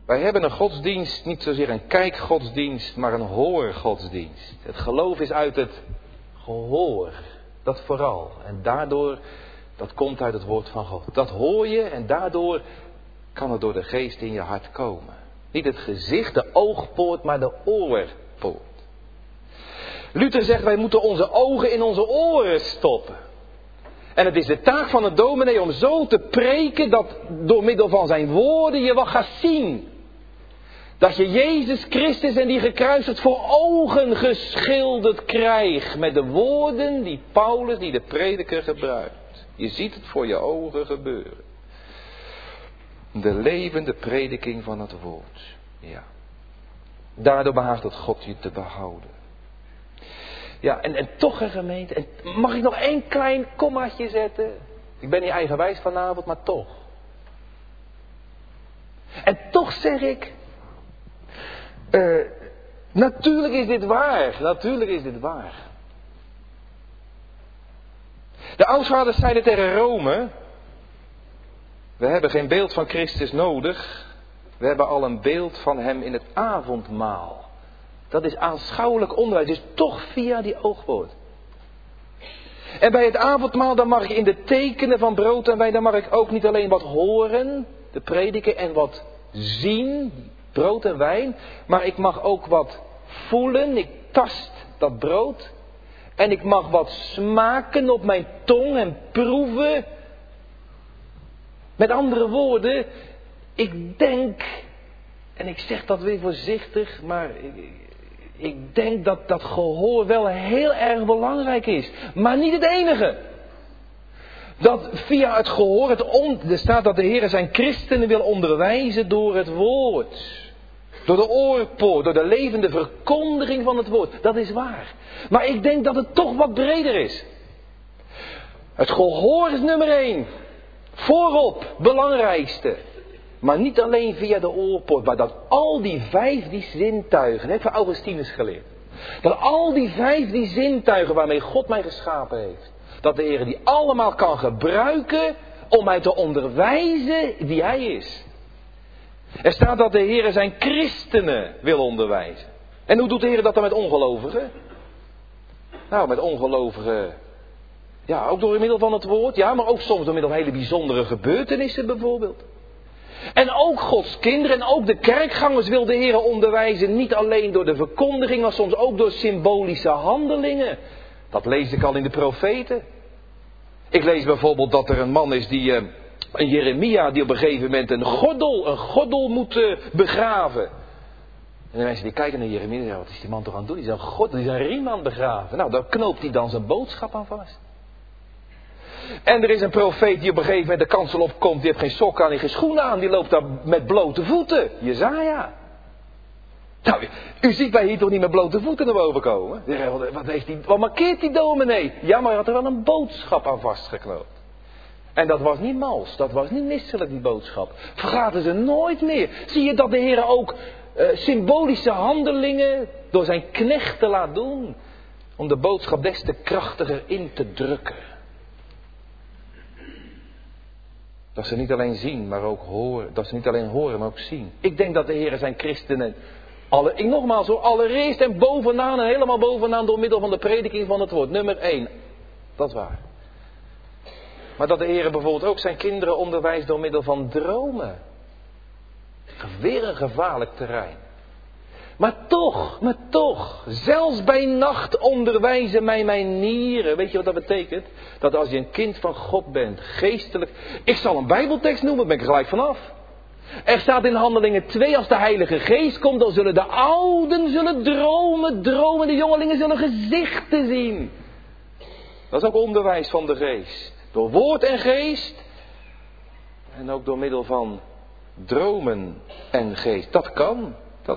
Wij hebben een godsdienst, niet zozeer een kijkgodsdienst, maar een hoorgodsdienst. Het geloof is uit het gehoor, dat vooral. En daardoor, dat komt uit het woord van God. Dat hoor je en daardoor kan het door de geest in je hart komen. Niet het gezicht, de oogpoort, maar de oorpoort. Luther zegt, wij moeten onze ogen in onze oren stoppen. En het is de taak van een dominee om zo te preken dat door middel van zijn woorden je wat gaat zien. Dat je Jezus Christus en die gekruisigd voor ogen geschilderd krijgt met de woorden die Paulus, die de prediker gebruikt. Je ziet het voor je ogen gebeuren. De levende prediking van het woord. Ja. Daardoor behaagt het God je te behouden. Ja, en toch een gemeente. En mag ik nog één klein kommaatje zetten? Ik ben niet eigenwijs vanavond, maar toch. En toch zeg ik. Natuurlijk is dit waar. Natuurlijk is dit waar. De oudvaders zeiden tegen Rome. We hebben geen beeld van Christus nodig. We hebben al een beeld van hem in het avondmaal. Dat is aanschouwelijk onderwijs. Dus toch via die oogpoort. En bij het avondmaal dan mag ik in de tekenen van brood en wijn. Dan mag ik ook niet alleen wat horen. De prediken en wat zien. Brood en wijn. Maar ik mag ook wat voelen. Ik tast dat brood. En ik mag wat smaken op mijn tong en proeven. Met andere woorden. Ik denk. En ik zeg dat weer voorzichtig. Maar ik denk dat dat gehoor wel heel erg belangrijk is. Maar niet het enige. Dat via het gehoor. Er staat dat de Heer zijn christenen wil onderwijzen door het woord. Door de oorpoort, door de levende verkondiging van het woord. Dat is waar. Maar ik denk dat het toch wat breder is. Het gehoor is nummer 1. Voorop, belangrijkste. Maar niet alleen via de oorpoort, maar dat al die 5 die zintuigen, heb ik van Augustinus geleerd. Dat al die 5 die zintuigen waarmee God mij geschapen heeft. Dat de Heer die allemaal kan gebruiken om mij te onderwijzen wie Hij is. Er staat dat de Heer zijn christenen wil onderwijzen. En hoe doet de Heer dat dan met ongelovigen? Nou, met ongelovigen, ja, ook door middel van het woord. Ja, maar ook soms door middel van hele bijzondere gebeurtenissen bijvoorbeeld. En ook Gods kinderen en ook de kerkgangers wil de Heer onderwijzen. Niet alleen door de verkondiging, maar soms ook door symbolische handelingen. Dat lees ik al in de profeten. Ik lees bijvoorbeeld dat er een man is die... Een Jeremia die op een gegeven moment een gordel moet begraven. En de mensen die kijken naar Jeremia en zeggen, wat is die man toch aan het doen? Die is een gordel, die is een riem aan het begraven. Nou, daar knoopt hij dan zijn boodschap aan vast. En er is een profeet die op een gegeven moment de kansel opkomt. Die heeft geen sokken aan, geen schoenen aan. Die loopt daar met blote voeten. Jezaja. Nou, u ziet wij hier toch niet met blote voeten naar boven komen? Wat markeert die dominee? Ja, maar hij had er wel een boodschap aan vastgeknoopt. En dat was niet mals, dat was niet misselijk die boodschap. Vergaten ze nooit meer. Zie je dat de Heer ook symbolische handelingen door zijn knechten laat doen. Om de boodschap des te krachtiger in te drukken. Dat ze niet alleen zien, maar ook horen. Dat ze niet alleen horen, maar ook zien. Ik denk dat de Heer zijn christenen, nogmaals hoor, allereerst en bovenaan en helemaal bovenaan door middel van de prediking van het woord. Nummer 1. Dat is waar. Maar dat de Heer bijvoorbeeld ook zijn kinderen onderwijst door middel van dromen. Weer een gevaarlijk terrein. Maar toch, zelfs bij nacht onderwijzen mij mijn nieren. Weet je wat dat betekent? Dat als je een kind van God bent, geestelijk... Ik zal een bijbeltekst noemen, ben ik er gelijk vanaf. Er staat in Handelingen 2, als de Heilige Geest komt, dan zullen de ouden dromen, de jongelingen zullen gezichten zien. Dat is ook onderwijs van de geest. Door woord en geest. En ook door middel van dromen en geest. Dat kan.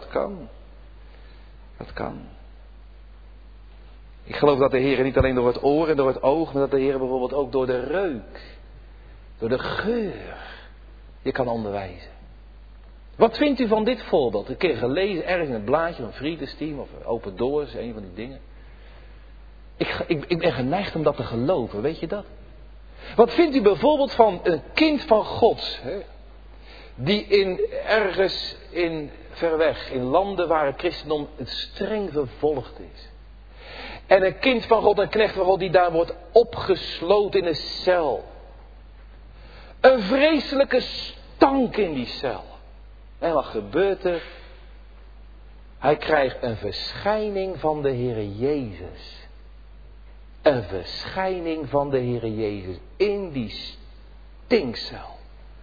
Ik geloof dat de Heer niet alleen door het oor en door het oog, maar dat de Heer bijvoorbeeld ook door de reuk, door de geur, je kan onderwijzen. Wat vindt u van dit voorbeeld? Een keer gelezen ergens in het blaadje van Friedens Team of Open Doors, een van die dingen. Ik ben geneigd om dat te geloven, weet je dat? Wat vindt u bijvoorbeeld van een kind van God? Hè? die ergens ver weg, in landen waar het christendom streng vervolgd is. En een kind van God, een knecht van God, die daar wordt opgesloten in een cel. Een vreselijke stank in die cel. En wat gebeurt er? Hij krijgt een verschijning van de Heere Jezus. Een verschijning van de Heere Jezus in die stinkcel.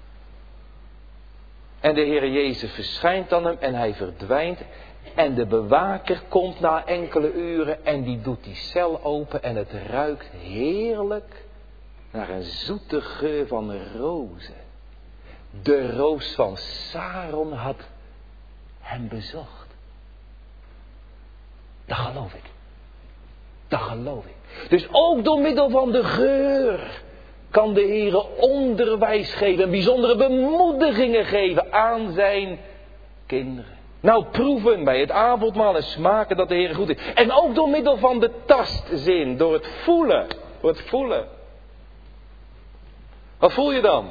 En de Heere Jezus verschijnt aan hem en hij verdwijnt. En de bewaker komt na enkele uren en die doet die cel open en het ruikt heerlijk naar een zoete geur van rozen. De roos van Saron had hem bezocht. Dat geloof ik. Dat geloof ik. Dus ook door middel van de geur kan de Heere onderwijs geven, bijzondere bemoedigingen geven aan zijn kinderen. Nou, proeven bij het avondmaal en smaken dat de Heer goed is. En ook door middel van de tastzin, door het voelen. Door het voelen. Wat voel je dan?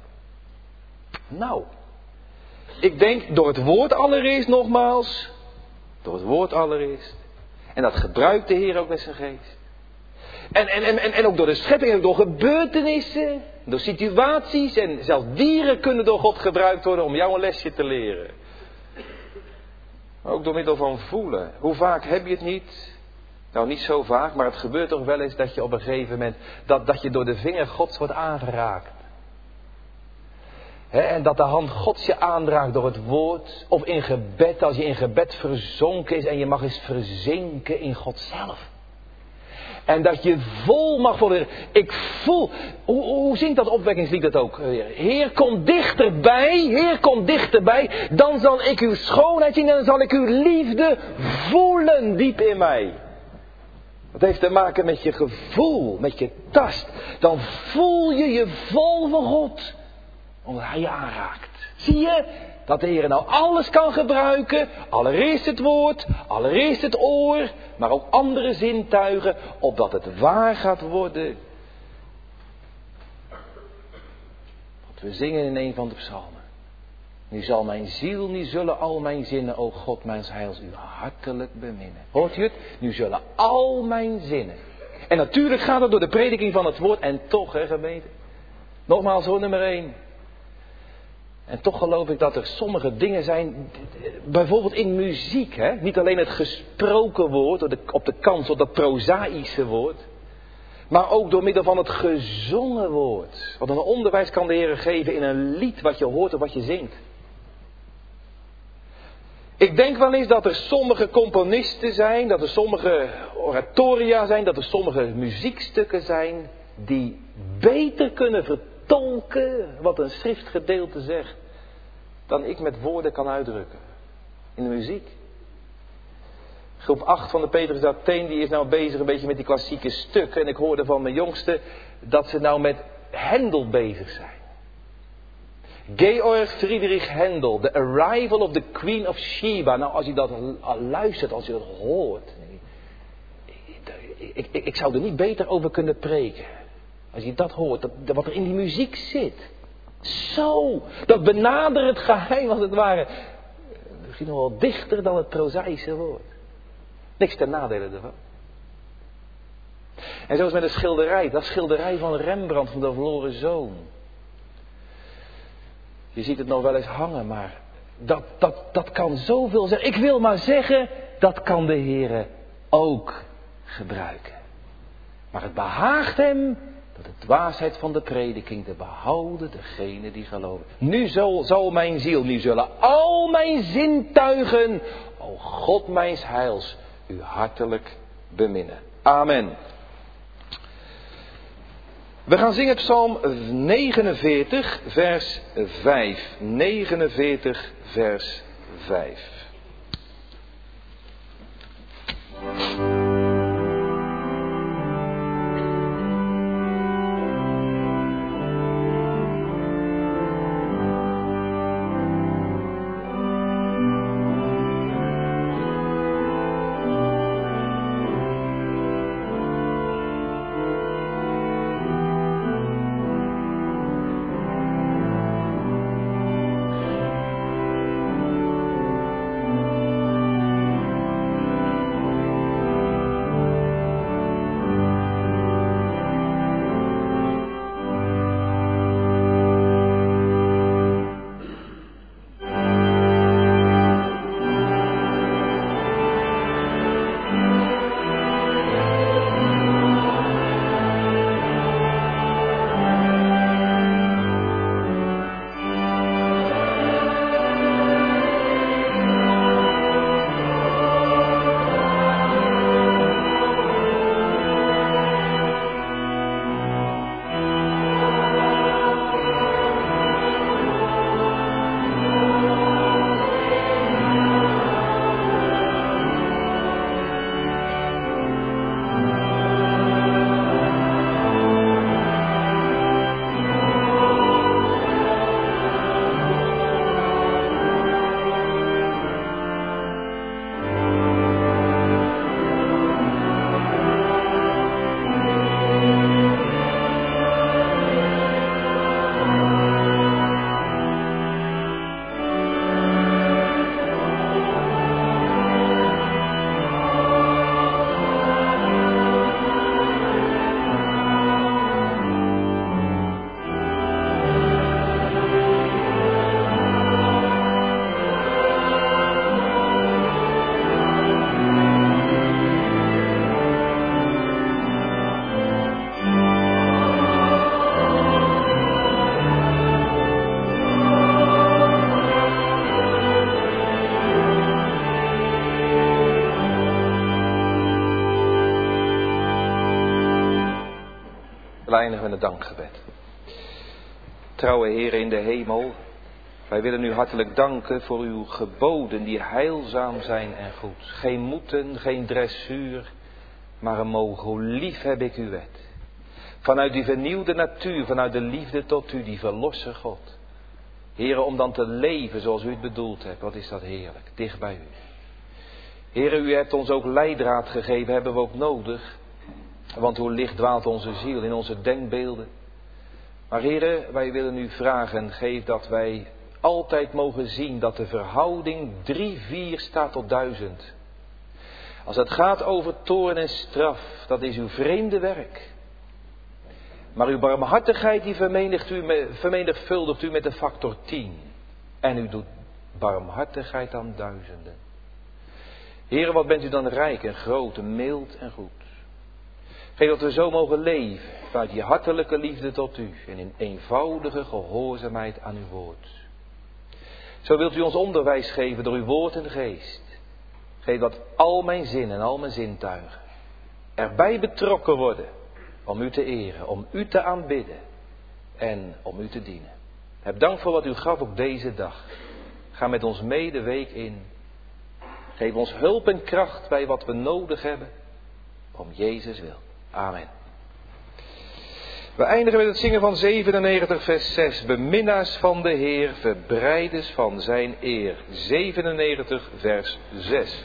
Nou, ik denk door het woord allereerst nogmaals. Door het woord allereerst. En dat gebruikt de Heer ook met zijn geest. En ook door de schepping, en ook door gebeurtenissen, door situaties. En zelfs dieren kunnen door God gebruikt worden om jou een lesje te leren. Ook door middel van voelen. Hoe vaak heb je het niet? Nou, niet zo vaak, maar het gebeurt toch wel eens dat je op een gegeven moment, dat je door de vinger Gods wordt aangeraakt. En dat de hand Gods je aanraakt door het woord. Of in gebed, als je in gebed verzonken is en je mag eens verzinken in God zelf. En dat je vol mag worden. Ik voel, hoe zingt dat opwekkingslied dat ook? Heer, kom dichterbij, Heer, kom dichterbij. Dan zal ik uw schoonheid zien en dan zal ik uw liefde voelen diep in mij. Dat heeft te maken met je gevoel, met je tast. Dan voel je je vol van God. Omdat hij je aanraakt. Zie je dat de Heer nou alles kan gebruiken. Allereerst het woord, allereerst het oor. Maar ook andere zintuigen. Opdat het waar gaat worden. Wat we zingen in een van de psalmen. Nu zal mijn ziel, nu zullen al mijn zinnen, o God, mijn heils, u hartelijk beminnen. Hoort u het? Nu zullen al mijn zinnen. En natuurlijk gaat het door de prediking van het woord. En toch, hè, gemeente. Nogmaals hoor, nummer 1. En toch geloof ik dat er sommige dingen zijn, bijvoorbeeld in muziek, hè? Niet alleen het gesproken woord, op de kans op dat prozaïsche woord. Maar ook door middel van het gezongen woord. Wat een onderwijs kan de Heer geven in een lied wat je hoort of wat je zingt. Ik denk wel eens dat er sommige componisten zijn, dat er sommige oratoria zijn, dat er sommige muziekstukken zijn die beter kunnen vertolken wat een schriftgedeelte zegt dan ik met woorden kan uitdrukken. In de muziek. Groep 8 van de Petrus Atheen, die is nou bezig een beetje met die klassieke stukken. En ik hoorde van mijn jongste dat ze nou met Händel bezig zijn. Georg Friedrich Händel, The Arrival of the Queen of Sheba. Nou, als je dat luistert, als je dat hoort. Ik zou er niet beter over kunnen preken. Als je dat hoort, wat er in die muziek zit. Zo, dat benadert het geheim als het ware. Misschien nog wel dichter dan het prozaïsche woord. Niks ten nadele ervan. En zo is met een schilderij. Dat schilderij van Rembrandt van de verloren zoon. Je ziet het nog wel eens hangen, maar dat kan zoveel zeggen. Ik wil maar zeggen, dat kan de Heere ook gebruiken. Maar het behaagt hem dat de dwaasheid van de prediking te behouden degene die geloven. Nu zal mijn ziel, nu zullen al mijn zintuigen, o God mijns heils, u hartelijk beminnen. Amen. We gaan zingen Psalm 49, vers 5. 49, vers 5. eindigen met een dankgebed. Trouwe Heere in de hemel, wij willen u hartelijk danken voor uw geboden die heilzaam zijn en goed. Geen moeten, geen dressuur, maar een mogen lief heb ik uw wet. Vanuit die vernieuwde natuur, vanuit de liefde tot u, die verlosser God. Heere, om dan te leven zoals u het bedoeld hebt, wat is dat heerlijk, dicht bij u. Heere, u hebt ons ook leidraad gegeven, hebben we ook nodig. Want hoe licht dwaalt onze ziel in onze denkbeelden. Maar Heere, wij willen u vragen, geef dat wij altijd mogen zien dat de verhouding 3-4 staat tot 1000. Als het gaat over toorn en straf, dat is uw vreemde werk. Maar uw barmhartigheid die vermenigvuldigt u met de factor 10. En u doet barmhartigheid aan 1000. Heere, wat bent u dan rijk en groot en mild en goed. Geef dat we zo mogen leven, vanuit je hartelijke liefde tot u en in eenvoudige gehoorzaamheid aan uw woord. Zo wilt u ons onderwijs geven door uw woord en geest. Geef dat al mijn zin en al mijn zintuigen erbij betrokken worden om u te eren, om u te aanbidden en om u te dienen. Heb dank voor wat u gaf op deze dag. Ga met ons mee de week in. Geef ons hulp en kracht bij wat we nodig hebben, om Jezus wil. Amen. We eindigen met het zingen van 97 vers 6. Beminnaars van de Heer, verbreiders van zijn eer. 97 vers 6.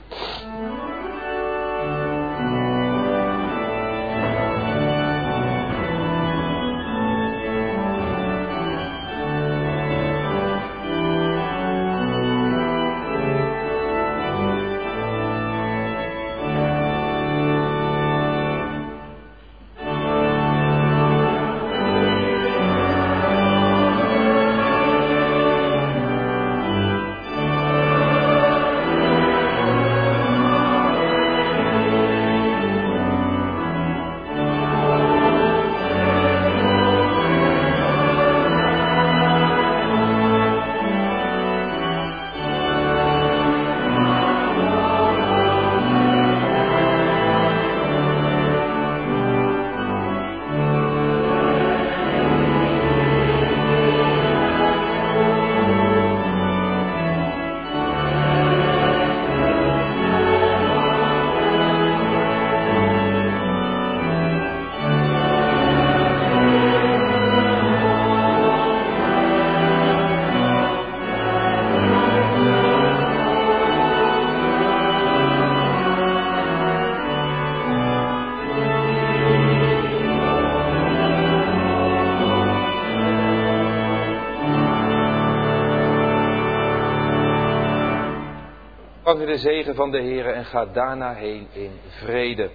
Ontvang u de zegen van de Heer en ga daarna heen in vrede.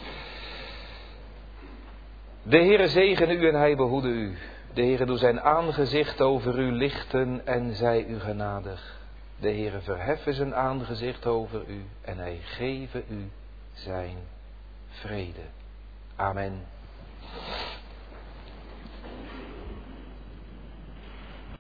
De Heere zegene u en hij behoede u. De Heere doe zijn aangezicht over u lichten en zij u genadig. De Heere verheffen zijn aangezicht over u en hij geven u zijn vrede. Amen.